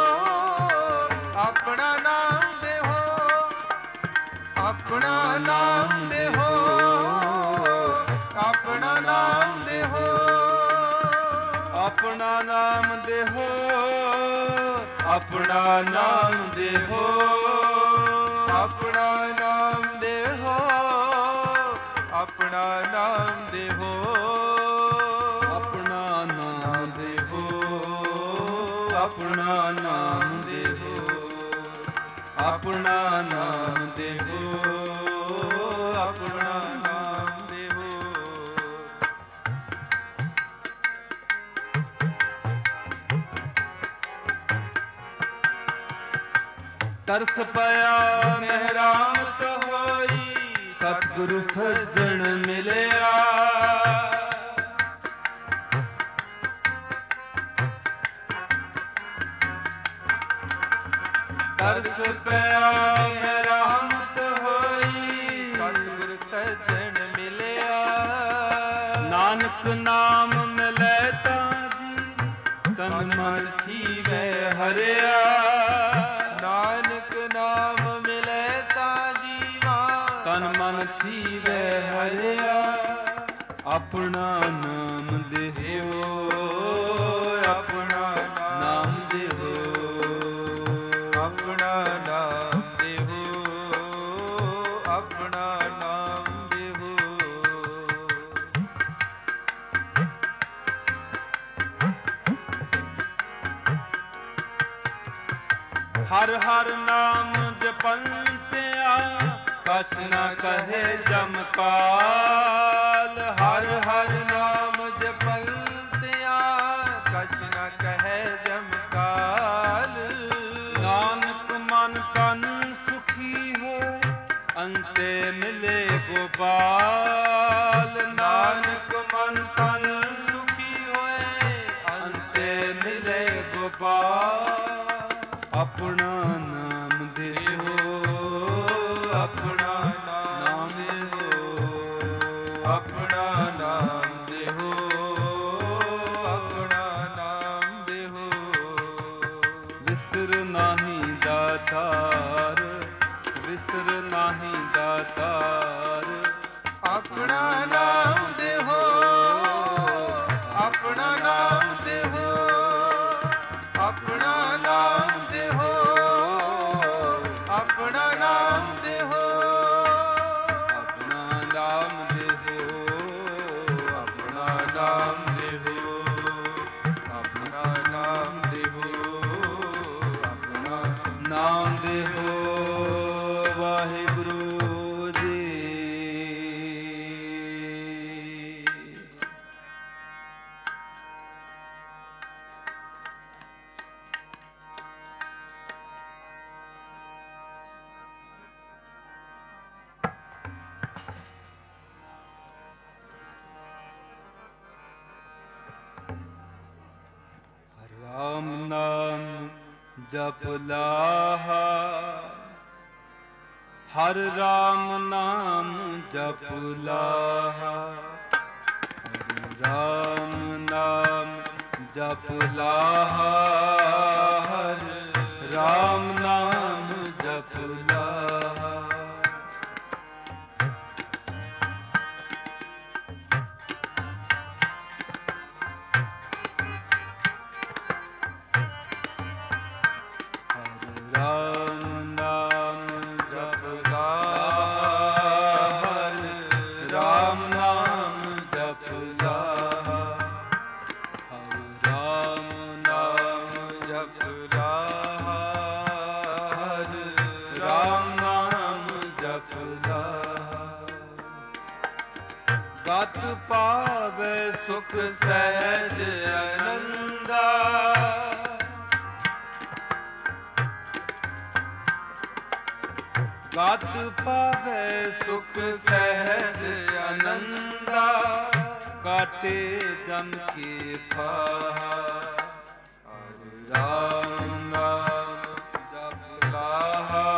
ਆਪਣਾ ਨਾਮ ਦੇਹੋ ਆਪਣਾ ਨਾਮ ਦੇਹੋ ਆਪਣਾ ਨਾਮ ਦੇਹੋ ਆਪਣਾ ਨਾਮ ਦੇਹੋ ਆਪਣਾ ਨਾਮ ਦੇਹੋ ਆਪਣਾ ਨਾਮ ਦੇਹੋ ਆਪਣਾ ਨਾਮ ਦੇਹੋ ਆਪਣਾ ਨਾਮ ਦੇਹੋ ਆਪਣਾ ਨਾਮ ਦੇਹੋ ਆਪਣਾ ਨਾਮ ਦੇਵੋ ਆਪਣਾ ਨਾਮ ਦੇਵੋ ਤਰਸ ਪਿਆ ਮਹਿਰਾਮਤ ਹੋਈ ਸਤਿਗੁਰੂ ਸੱਜਣ ਮਿਲਿਆ ਤਰਸ ਪਿਆ ਮਹਿਰਾਮਤ ਹੋਈ ਸਤਿਗੁਰ ਸੱਜਣ ਮਿਲਿਆ ਨਾਨਕ ਨਾਮ ਮਿਲੈ ਤਾਂ ਜੀ ਤਨ ਮਨ ਥੀਵੈ ਹਰਿਆ ਨਾਨਕ ਨਾਮ ਮਿਲੈ ਤਾਂ ਜੀਵਾ ਤਨ ਮਨ ਥੀਵੈ ਹਰਿਆ ਆਪਣਾ ਨਾਮ ਦੇਹਿਓ ਆਪਣਾ ਨਾਮ ਦੇਹੋ ਆਪਣਾ ਨਾਮ ਦੇਹੋ ਆਪਣਾ ਨਾਮ ਦੇਹੋ। ਹਰ ਹਰ ਨਾਮ ਜਪੰਤਿਆ ਕਛ ਨ ਕਹੇ ਜਮ ਕਾਲ। ਹਰ ਹਰ ਨਾਮ ਜਪੰਤਿਆ ਕਛ ਨ ਕਹੇ ਜਮ ਕਾਲ। ਨਾਨਕ ਮਨ ਤਨ ਸੁਖੀ ਹੋਏ ਅੰਤੇ ਮਿਲੇ ਗੋਪਾਲ। ਨਾਨਕ ਮਨ ਤਨ ਸੁਖੀ ਹੋਏ ਅੰਤੇ ਮਿਲੇ ਗੋਪਾਲ। ਆਪਣਾ ਨਾਮ ਦੇਹੋ ਆਪਣਾ ਨਾਮ ਦੇਹੋ ਆਪਣਾ ਨਾਮ ਦੇਹੋ ਆਪਣਾ ਨਾਮ ਦੇਹੋ। ਵਿਸਰ ਨਾਹੀ ਦਾਤਾਰ ਵਿਸਰ ਨਾਹੀ ਦਾਤਾਰ। ਆਪਣਾ ਨਾਮ ਦੇਹੋ ਆਪਣਾ ਨਾਮ ਦੇਹੋ ਆਪਣਾ ਨਾਮ ਦੇਹੋ ਆਪਣਾ ਨਾਮ ਦੇਹੋ ਆਪਣਾ ਨਾਮ ਦੇਹੋ ਆਪਣਾ ਨਾਮ ਦੇਹੋ ਆਪਣਾ ਨਾਮ ਦੇਹੋ ਆਪਣਾ ਨਾਮ ਦੇਹੋ। ਵਾਹਿਗੁਰੂ ਜੀ। ਰਾਮ ਨਾਮ ਜਪ ਲਾਹਾ ਹਰ ਰਾਮ ਨਾਮ ਜਪ ਲਾਹਾ। ਹਰਿ ਰਾਮ ਨਾਮ ਜਪ ਲਾਹਾ ਹਰਿ ਰਾਮ ਨਾਮ ਜਪ ਲਾਹਾ। ਰਾਮ ਨਾਮ ਜਪ ਲਾਹਾ ਹਰਿ ਰਾਮ ਨਾਮ ਜਪ ਲਾਹਾ। ਹਰਿ ਰਾਮ ਨਾਮ ਜਪ ਲਾਹਾ ਹਰਿ ਰਾਮ ਨਾਮ ਜਪ ਲਾਹਾ। ਗਤ ਪਾਵੇ ਸੁਖ ਸਹਿਜ ਆਨੰਦਾ। ਗਤ ਪਾਵੇ ਸੁਖ ਸਹਿਜ ਆਨੰਦਾ। ਕਾਟੇ ਜਮ ਕੀ ਫਾਹਾ। ਹਰਿ ਰਾਮ ਨਾਮ ਜਪ ਲਾਹਾ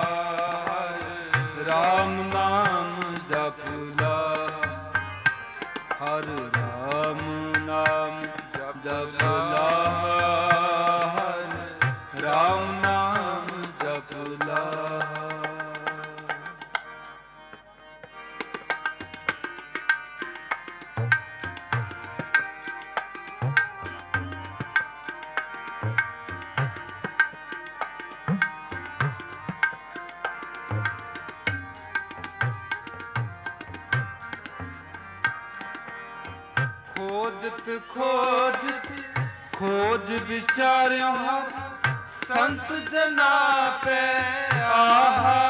ਹਰਿ ਰਾਮ ਨਾਮ ਜਪ ਲਾਹਾ। ਹਰਿ ਰਾਮ ਨਾਮ ਜਪ ਲਾਹਾ ਹਰਿ ਰਾਮ ਨਾਮ ਜਪ ਲਾਹਾ। ਖੋਜਤ ਖੋਜਤ ਖੋਜ ਵਿਚਾਰਿਓ ਹਰ ਸੰਤ ਜਨਾ ਪੈ ਆਹਾ।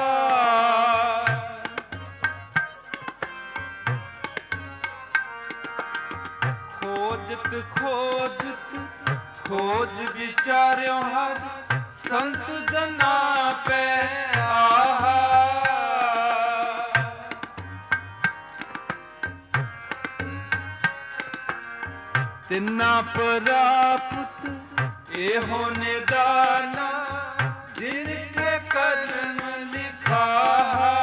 ਖੋਜਤ ਖੋਜਤ ਖੋਜ ਵਿਚਾਰਿਓ ਹਰ ਸੰਤ ਜਨਾ ਪੈ ਆਹਾ। ਤਿੰਨਾ ਪ੍ਰਾਪਤ ਇਹੋ ਨਿਦਾਨਾ ਜਿਨ ਕੇ ਕਰਮ ਲਿਖਾਹਾ।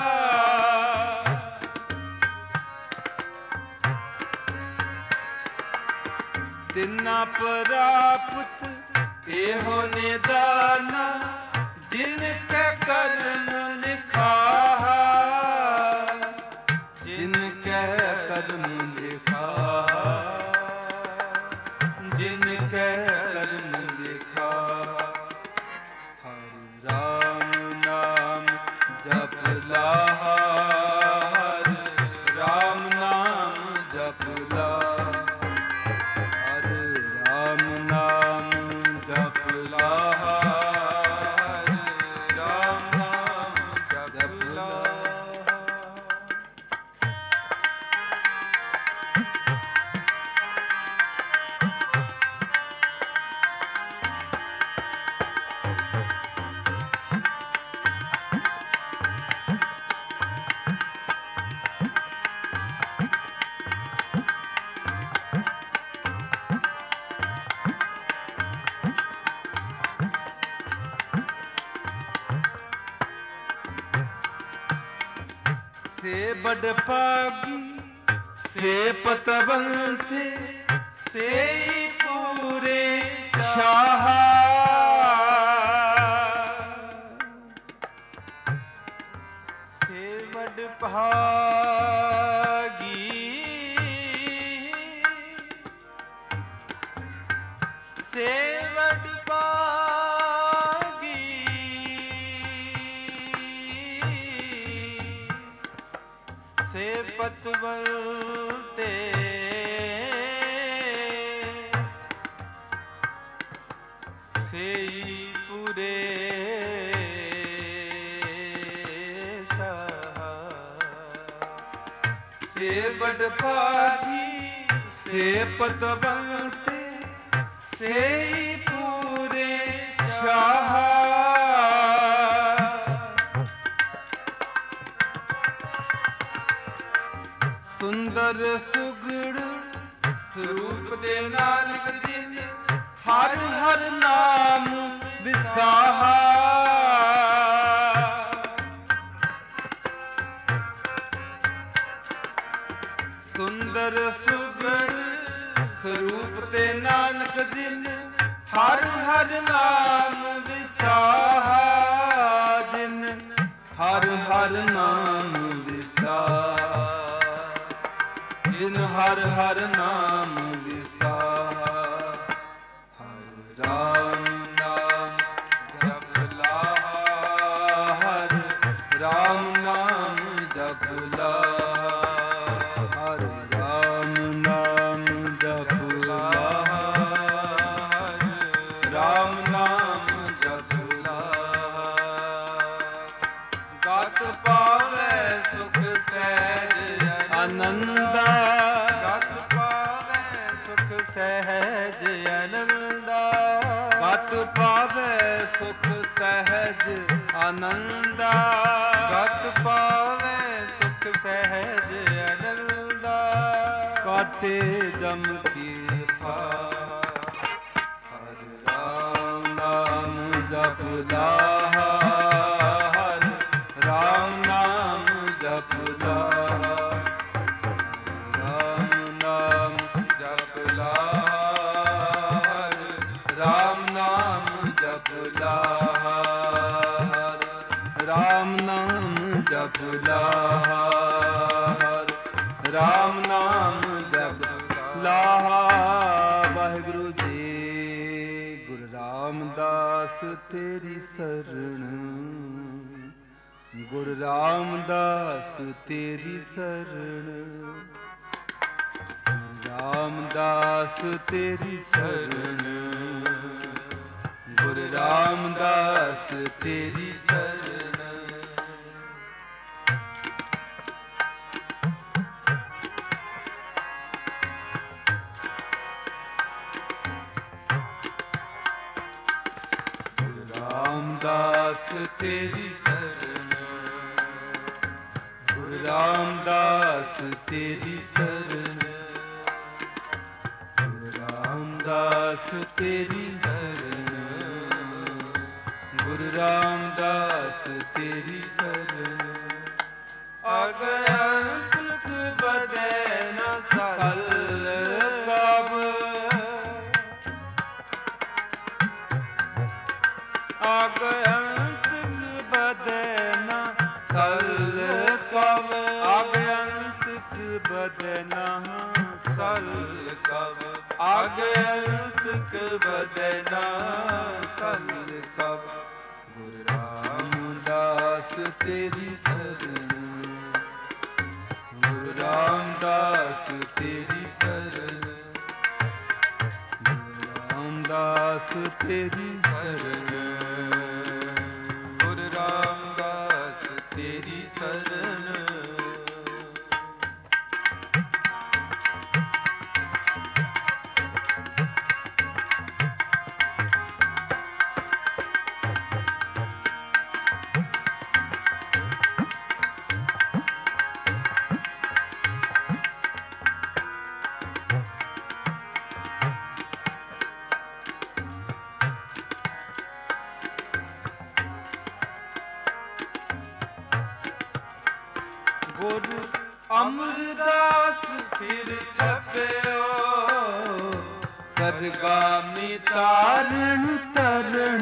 ਤਿੰਨਾ ਪ੍ਰਾਪਤ ਇਹੋ ਨਿਦਾਨਾ ਜਿਨ ਕੇ ਕਰਮ ਲਿਖਾਹਾ। ਜਿਨ ਕੇ ਕਰਮ ਲਿਖਾਹਾ ਜਿਨ ਕੈ ਕਰਮ ਲਿਖਾ। ਹਰਿ ਰਾਮ ਨਾਮ ਜਪ ਲਾਹਾ ਹਰਿ ਰਾਮ ਨਾਮ ਜਪ ਲਾਹਾ ਹਰਿ ਰਾਮ ਨਾਮ ਜਪ ਲਾਹਾ ਹਰਿ ਰਾਮ ਨਾਮ ਜਪ ਲਾਹਾ। ਸੇ ਬੜ ਭਾਗੀ ਸੇ ਪਤਵੰਤੇ ਸੇ ਪੂਰੇ ਸ਼ਾਹ ਸੇ ਬੜ ਭਾਗੀ ਸੇ ਬੜ ਭਾਗੀ ਸੇ ਪਤਵੰਤੇ ਸੇਈ ਪੂਰੇ ਸੇ ਬੜ ਭਾਗੀ ਸੇ ਪਤਵੰਤੇ ਸੇ ਪੂਰੇ ਸ਼ਾਹ ਸੁੰਦਰ ਸੁਗੜ ਸਰੂਪ ਦੇ ਨਾਨਕ ਜਿਨ ਹਰ ਹਰ ਨਾਮ ਵਿਸਾਹਾ ਸੁੰਦਰ ਸੁਗੜ ਸਰੂਪ ਤੇ ਨਾਨਕ ਜਿਨ ਹਰ ਹਰ ਨਾਮ ਵਿਸਾਹਾ ਜਿਨ ਹਰ ਹਰ ਨਾਮ ਵਿਸਾਹਾ ਜਿਨ ਹਰ ਹਰ ਨਾਮ ਵਿਸਾਹਾ ਹਰਿ ਰਾਮ ਨਾਮ ਜਪ ਲਾਹਾ ਹਰਿ ਰਾਮ ਨਾਮ ਜਪ ਲਾਹਾ ਹਰਿ ਰਾਮ ਨਾਮ ਜਪ ਲਾਹਾ ਹਰਿ ਰਾਮ ਨਾਮ ਜਪ ਲਾਹਾ ਗਤ ਪਾਵੈ ਸੁਖ ਸਹਿਜ ਆਨੰਦਾ ਗਤ ਪਾਵੈ ਸੁਖ ਸਹਿਜ ਆਨੰਦਾ ਗਤ ਪਾਵੈ ਸੁਖ ਸਹਿਜ ਆਨੰਦਾ ਗਤ ਪਾਵੈ ਸੁਖ ਸਹਿਜ ਆਨੰਦਾ ਕਾਟੇ ਜਮ ਕੀ ਫਾਰ ਹਰਿ ਰਾਮ ਨਾਮ ਜਪ ਲਾਹਾ ਹਰਿ ਰਾਮ ਨਾਮ ਜਪ ਲਾਹਾ ਰਾਮ ਨਾਮ ਜਪ ਲਾਹਾ ਹਰਿ ਰਾਮ ਨਾਮ ਜਪ ਲਾਹਾ ਹਰਿ ਰਾਮ ਨਾਮ ਜਪ ਲਾਹਾ ਹਰਿ ਰਾਮ ਨਾਮ ਜਪ ਲਾਹਾ। ਵਾਹਿਗੁਰੂ ਜੀ ਗੁਰੂ ਰਾਮਦਾਸ ਤੇਰੀ ਸਰਣ ਗੁਰੂ ਰਾਮਦਾਸ ਤੇਰੀ ਸਰਣ ਰਾਮਦਾਸ ਤੇਰੀ ਸਰਣ ਗੁਰੂ ਰਾਮਦਾਸ ਤੇਰੀ ਸਰਣ ਰਾਮਦਾਸ ਤੇਰੀ ਸਰਣ ਗੁਰੂ ਰਾਮਦਾਸ ਤੇਰੀ ਸਰਣ ਗੁਰੂ ਰਾਮਦਾਸ ਤੇਰੀ ਸਰਣ ਗੁਰੂ ਰਾਮਦਾਸ ਤੇਰੀ ਸਰਣ ਅਗੰਤ ਬਦੈ ਨ ਸਲ ਕਬ ਅਗੰਤ ਬਦੈ ਨ ਸਲ ਕਬ ਅਗੰਤ ਬਦੈ ਨ ਸਲ ਕਬ ਅਗੰਤ ਬਦੈ ਨ ਸਲ ਕਬ ਗੁਰੂ ਰਾਮਦਾਸ ਰਾਮਦਾਸ ਤੇਰੀ ਸ਼ਰਨ, ਗੁਰੂ ਰਾਮਦਾਸ ਤੇਰੀ ਸ਼ਰਨ, ਗੁਰੂ ਰਾਮਦਾਸ ਤੇਰੀ ਸ਼ਰਨ, ਗੁਰੂ ਰਾਮਦਾਸ ਤੇਰੀ ਸ਼ਰਨ। ਗੁਰੂ ਅਮਰਦਾਸ ਫਿਰ ਥਪਿਓ, ਕਰਗਾਮੀ ਤਾਰਨ ਤਰਨ।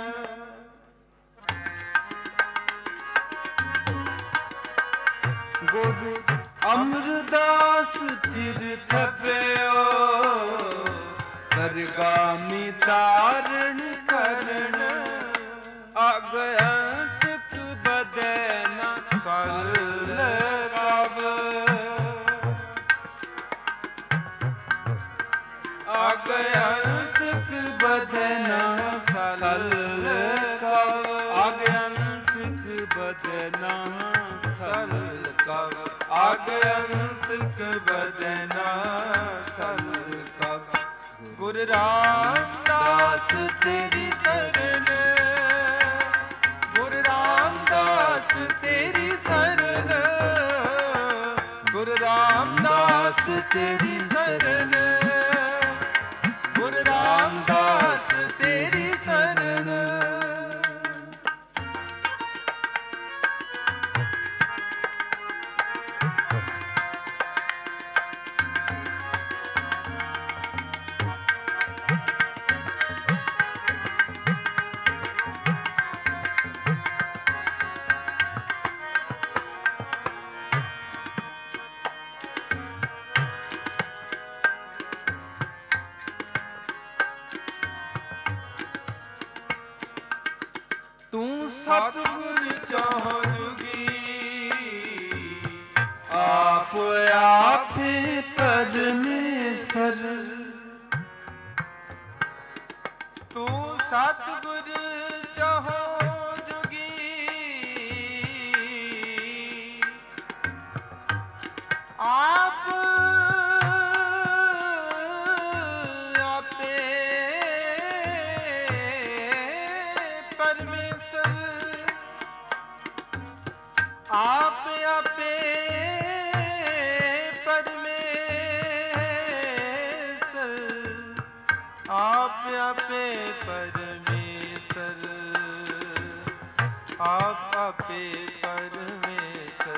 ਗੁਰੂ ਅਮਰਦਾਸ ਫਿਰ ਥਪਿਓ, ਕਰਗਾਮੀ ਤਾਰਨ ਤਰਨ। ਅਗੰਤਕ ਬਦੈ ਨਾ ਸਲ ਅਗੰਤਕ ਬਦਨਾ ਸਲ ਕਵ, ਅਗੰਤਕ ਬਦਨਾ ਸਲ ਕਵ, ਅਗੰਤਕ ਬਦਨਾ ਸਲ ਕਵ। ਗੁਰੂ ਰਾਮਦਾਸ ਤੇਰੀ ਸ਼ਰਨ, ਗੁਰੂ ਰਾਮਦਾਸ ਤੇਰੀ ਸ਼ਰਨ, ਗੁਰੂ ਰਾਮਦਾਸ ਤੇਰੀ ਸ਼ਰਨ, ਗੁਰੂ ਰਾਮਦਾਸ ਤੇਰੀ ਸ਼ਰਨ। ਤੂੰ ਸਤਿਗੁਰ ਚਾਹੁ ਜੁਗੀ, ਆਪ ਆਪੇ ਪਰਮੇਸ਼ਰ। ਤੂੰ ਸਤਿਗੁਰ ਚਾਹੁ ਜੁਗੀ, ਆਪ ਆਪੇ ਪਰਮੇਸ਼ਰ। ਆਪ ਆਪੇ ਪਰਮੇਸ਼ਰ, ਆਪ ਆਪੇ ਪਰਮੇਸ਼ਰ, ਆਪ ਆਪੇ ਪਰਮੇਸ਼ਰ।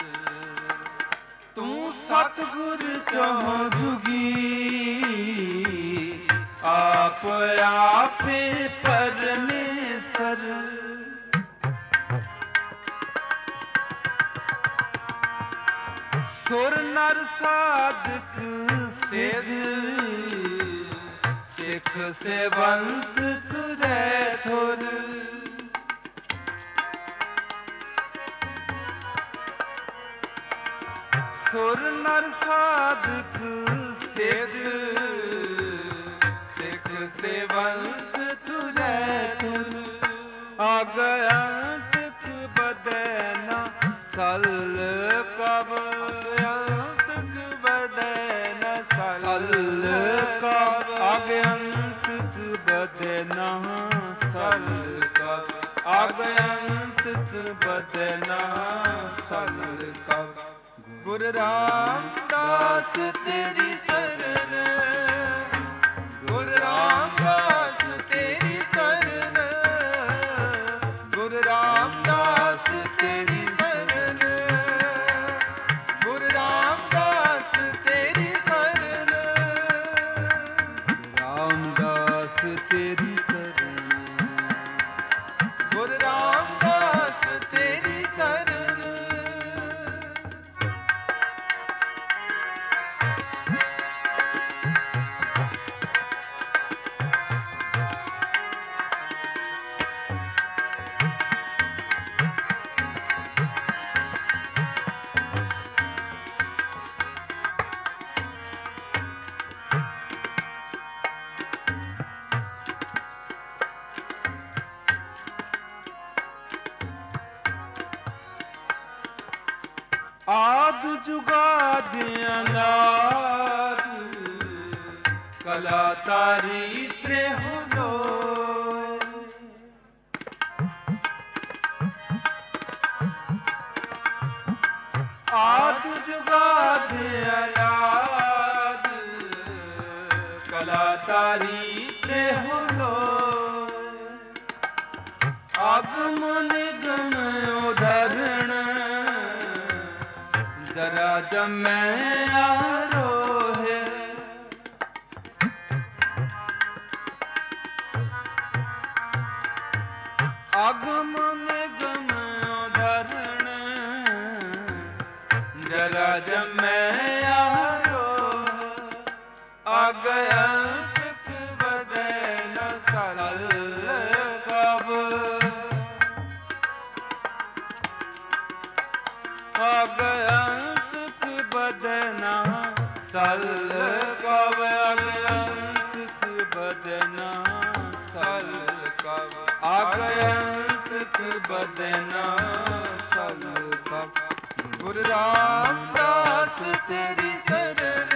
ਤੂੰ ਸਤਿਗੁਰ ਚਾਹੁ ਜੁਗੀ, ਆਪ ਆਪੇ ਪਰਮੇਸ਼ਰ। ਸੁਰ ਨਰ ਸਾਧਕ ਸਿਧ, ਸਿੱਖ ਸੇਵੰਤ ਤੁਰੈ ਥੁਰ। ਸੁਰ ਨਰ ਸਾਧਕ ਸਿਧ, ਸਿੱਖ ਸੇਵੰਤ ਤੁਰੈ ਥੁਰ। ਅਗੰਤਕ ਬਦੈ ਨਾ ਸਲ ਕਵ, ਅਗੰਤਕ ਬਦੈ ਨਾ ਸਲ ਕਵ, ਅਗੰਤਕ ਬਦੈ ਨਾ ਸਲ ਕਵ, ਅਗੰਤਕ ਬਦੈ ਨਾ ਸਲ ਕਵ। ਗੁਰੂ ਰਾਮਦਾਸ ਤੇਰੀ ਸ਼ਰਨ, ਗੁਰੂ ਰਾਮਦਾਸ ਤੇਰੀ ਸ਼ਰਨ, ਗੁਰੂ ਰਾਮਦਾਸ ਤੇਰੀ ਸ਼ਰਨ, ਗੁਰੂ ਰਾਮਦਾਸ ਤੇਰੀ ਸ਼ਰਨ, ਰਾਮਦਾਸ ਤੇਰੀ ਸ਼ਰਨ, ਗੁਰੂ ਰਾਮਦਾਸ ਤੇਰੀ ਸ਼ਰਨ। ਆਦ ਜੁਗਾਦ ਅਨਾਦ ਕਲਾ ਤਾਰੀ ਤ੍ਰਿਹੁ ਲੋਏ। ਆਦ ਜੁਗਾਦ ਅਨਾਦ ਕਲਾ ਤਾਰੀ ਤ੍ਰਿਹੁ ਲੋਏ। ਆਗਮ ਨਿਗਮ ਉਧਰਣ ਜਰਾ ਜਮੈ ਆਰੋਹੇ। ਆਗਮ ਨਿਗਮ ਉਧਰਣ ਜਰਾ ਜਮੈ ਆਰੋਹੇ। ਅਗ ਅੰਤਕ ਬਦੈ ਨ ਸਲ ਕਬ। ਅਗ ਅੰਤਕ ਬਦਨਾ ਸਲ ਕਬ। ਅਗ ਅੰਤਕ ਬਦਨਾ ਸਲ ਕਬ। ਅਗ ਅੰਤਕ ਬਦਨਾ ਸਲ ਕਬ। ਗੁਰੂ ਰਾਮਦਾਸ ਤੇਰੀ ਸ਼ਰਨ।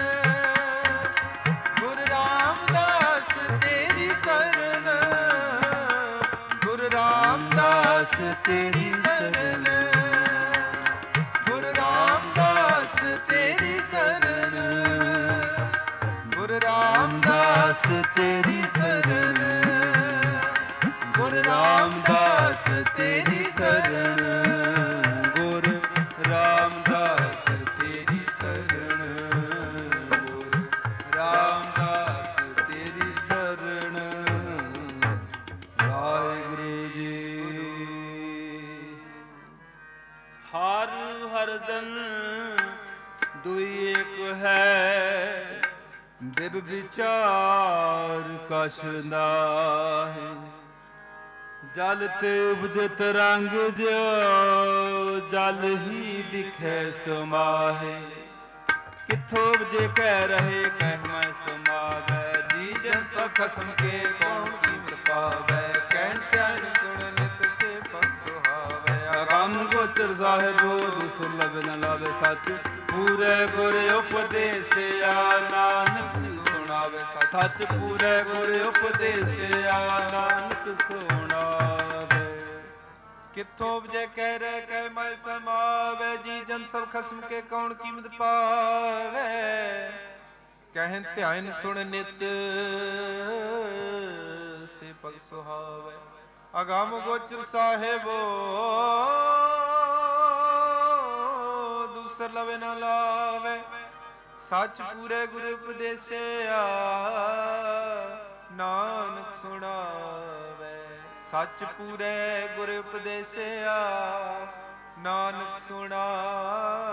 ਗੁਰੂ ਰਾਮਦਾਸ ਤੇਰੀ ਸ਼ਰਨ। ਗੁਰੂ ਰਾਮਦਾਸ ਤੇਰੀ ਸ਼ਰਨ। ਗੁਰੂ ਰਾਮਦਾਸ ਤੇਰੀ ਸ਼ਰਨ। ਗੁਰੂ ਰਾਮਦਾਸ ਤੇਰੀ ਸ਼ਰਨ। ਗੁਰੂ ਰਾਮਦਾਸ ਤੇਰੀ ਸ਼ਰਨ। ਗੁਰੂ ਰਾਮਦਾਸ ਤੇਰੀ ਸ਼ਰਨ। ਗੁਰੂ ਰਾਮਦਾਸ ਤੇਰੀ ਸ਼ਰਨ। ਵਾਹਿਗੁਰੂ ਜੀ। ਹਰ ਹਰ ਜਨ ਦੁਇ ਏਕ ਹੈ। ਬਿਬ ਵਿਚਾਰ ਕਛ ਨਾਹਿ। ਜਲ ਤੇ ਉਪਜਤ ਰੰਗ ਜਿਉ ਜਲ ਹੀ ਦਿਖੈ ਸਮਾਹੇ। ਕਿੱਥੋਂ ਉਪਜੇ ਕਹਿ ਰਹੇ ਕਹਿ ਮੈਂ ਸਮਾਵੈ। ਜੀ ਜਨ ਸਭ ਖਸਮ ਕੇ ਕੌਣ ਕੀਮਤ ਪਾਵੈ। ਕਹਿ ਧਿਆਨ ਸੁਣ ਨਿਤ ਸੇ ਪਗ ਸੁਹਾਵੈ। ਅਗੰਮ ਗੋਚਰ ਸਾਹਿਬੋ ਦੁਸੁਰਲਭ ਨ ਲਾਵੇ ਸੱਚ। ਪੂਰੇ ਗੁਰ ਉਪਦੇਸਿਆ ਨਾਨਕ ਸੁਣਾਵੇ ਸੱਚ। ਸੱਚ ਪੂਰੇ ਗੁਰ ਉਪਦੇਸਿਆ ਨਾਨਕ ਸੁਣਾਵੇ। ਕਿੱਥੋਂ ਉਪਜੈ ਕਹਿ ਰਹਿ ਕਹਿ ਮੈਂ ਸਮਾਵੈ। ਜੀ ਜਨ ਸਭ ਖਸਮ ਕੇ ਕੌਣ ਕੀਮਤ ਪਾਵੈ। ਕਹਿ ਧਿਆਨ ਸੁਣ ਨਿਤ ਸੇ ਪਗ ਸੁਹਾਵੈ। ਅਗੰਮ ਗੋਚਰ ਸਾਹਿਬੋ ਦੂਸਰ ਲਵੇ ਨਾ ਲਾਵੇ। ਸੱਚ ਪੂਰੇ ਗੁਰ ਉਪਦੇਸਿਆ ਨਾਨਕ ਸੁਣਾਵੇ। ਸੱਚ ਪੂਰੇ ਗੁਰ ਉਪਦੇਸਿਆ ਨਾਨਕ ਸੁਣਾਵੇ।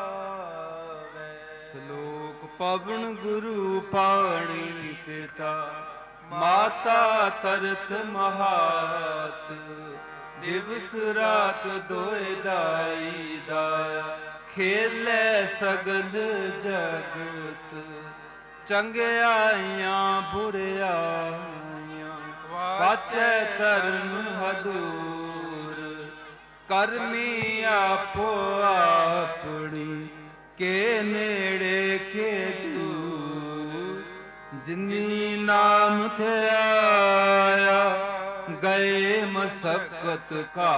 ਸ਼ਲੋਕ ਪਵਨ ਗੁਰੂ ਪਾਣੀ ਪਿਤਾ। ਮਾਤਾ ਤਰਤ ਮਹਾਤ। ਦਿਵਸ ਰਾਤ ਦੋਇ ਦਾਈ ਦਾਇਆ। ਖੇਲੇ ਸਗਲ ਜਗਤ। ਚੰਗਿਆਈਆਂ ਬੁਰਿਆਈਆਂ। ਵਾਚੈ ਧਰਮ ਹਦੂਰ। ਕਰਮੀ ਆਪੋ ਆਪਣੀ। ਕੇ ਨੇੜੇ ਕੇ ਦੂਰ। ਜਿਨੀ ਨਾਮ ਧਿਆਇਆ ਗਏ ਮਸਕਤ ਕਾ।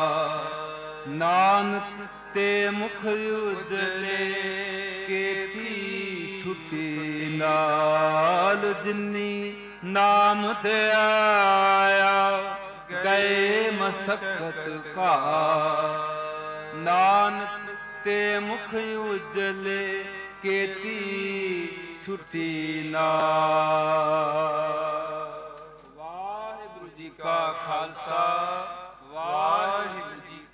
ਨਾਨਕ ਤੇ ਮੁਖ ਉਜਲੇ ਕੇਤੀ ਛੁਟੀ ਨਾਲ। ਜਿਨੀ ਨਾਮ ਧਿਆਇਆ ਗਏ ਮਸਕਤ ਕਾ। ਨਾਨਕ ਤੇ ਮੁਖ ਉਜਲੇ ਕੇਤੀ ਛੁਟੀ ਨਾਲ। ਵਾਹਿਗੁਰੂ ਜੀ ਕਾ ਖਾਲਸਾ ਵਾਹਿਗੁਰੂ ਜੀ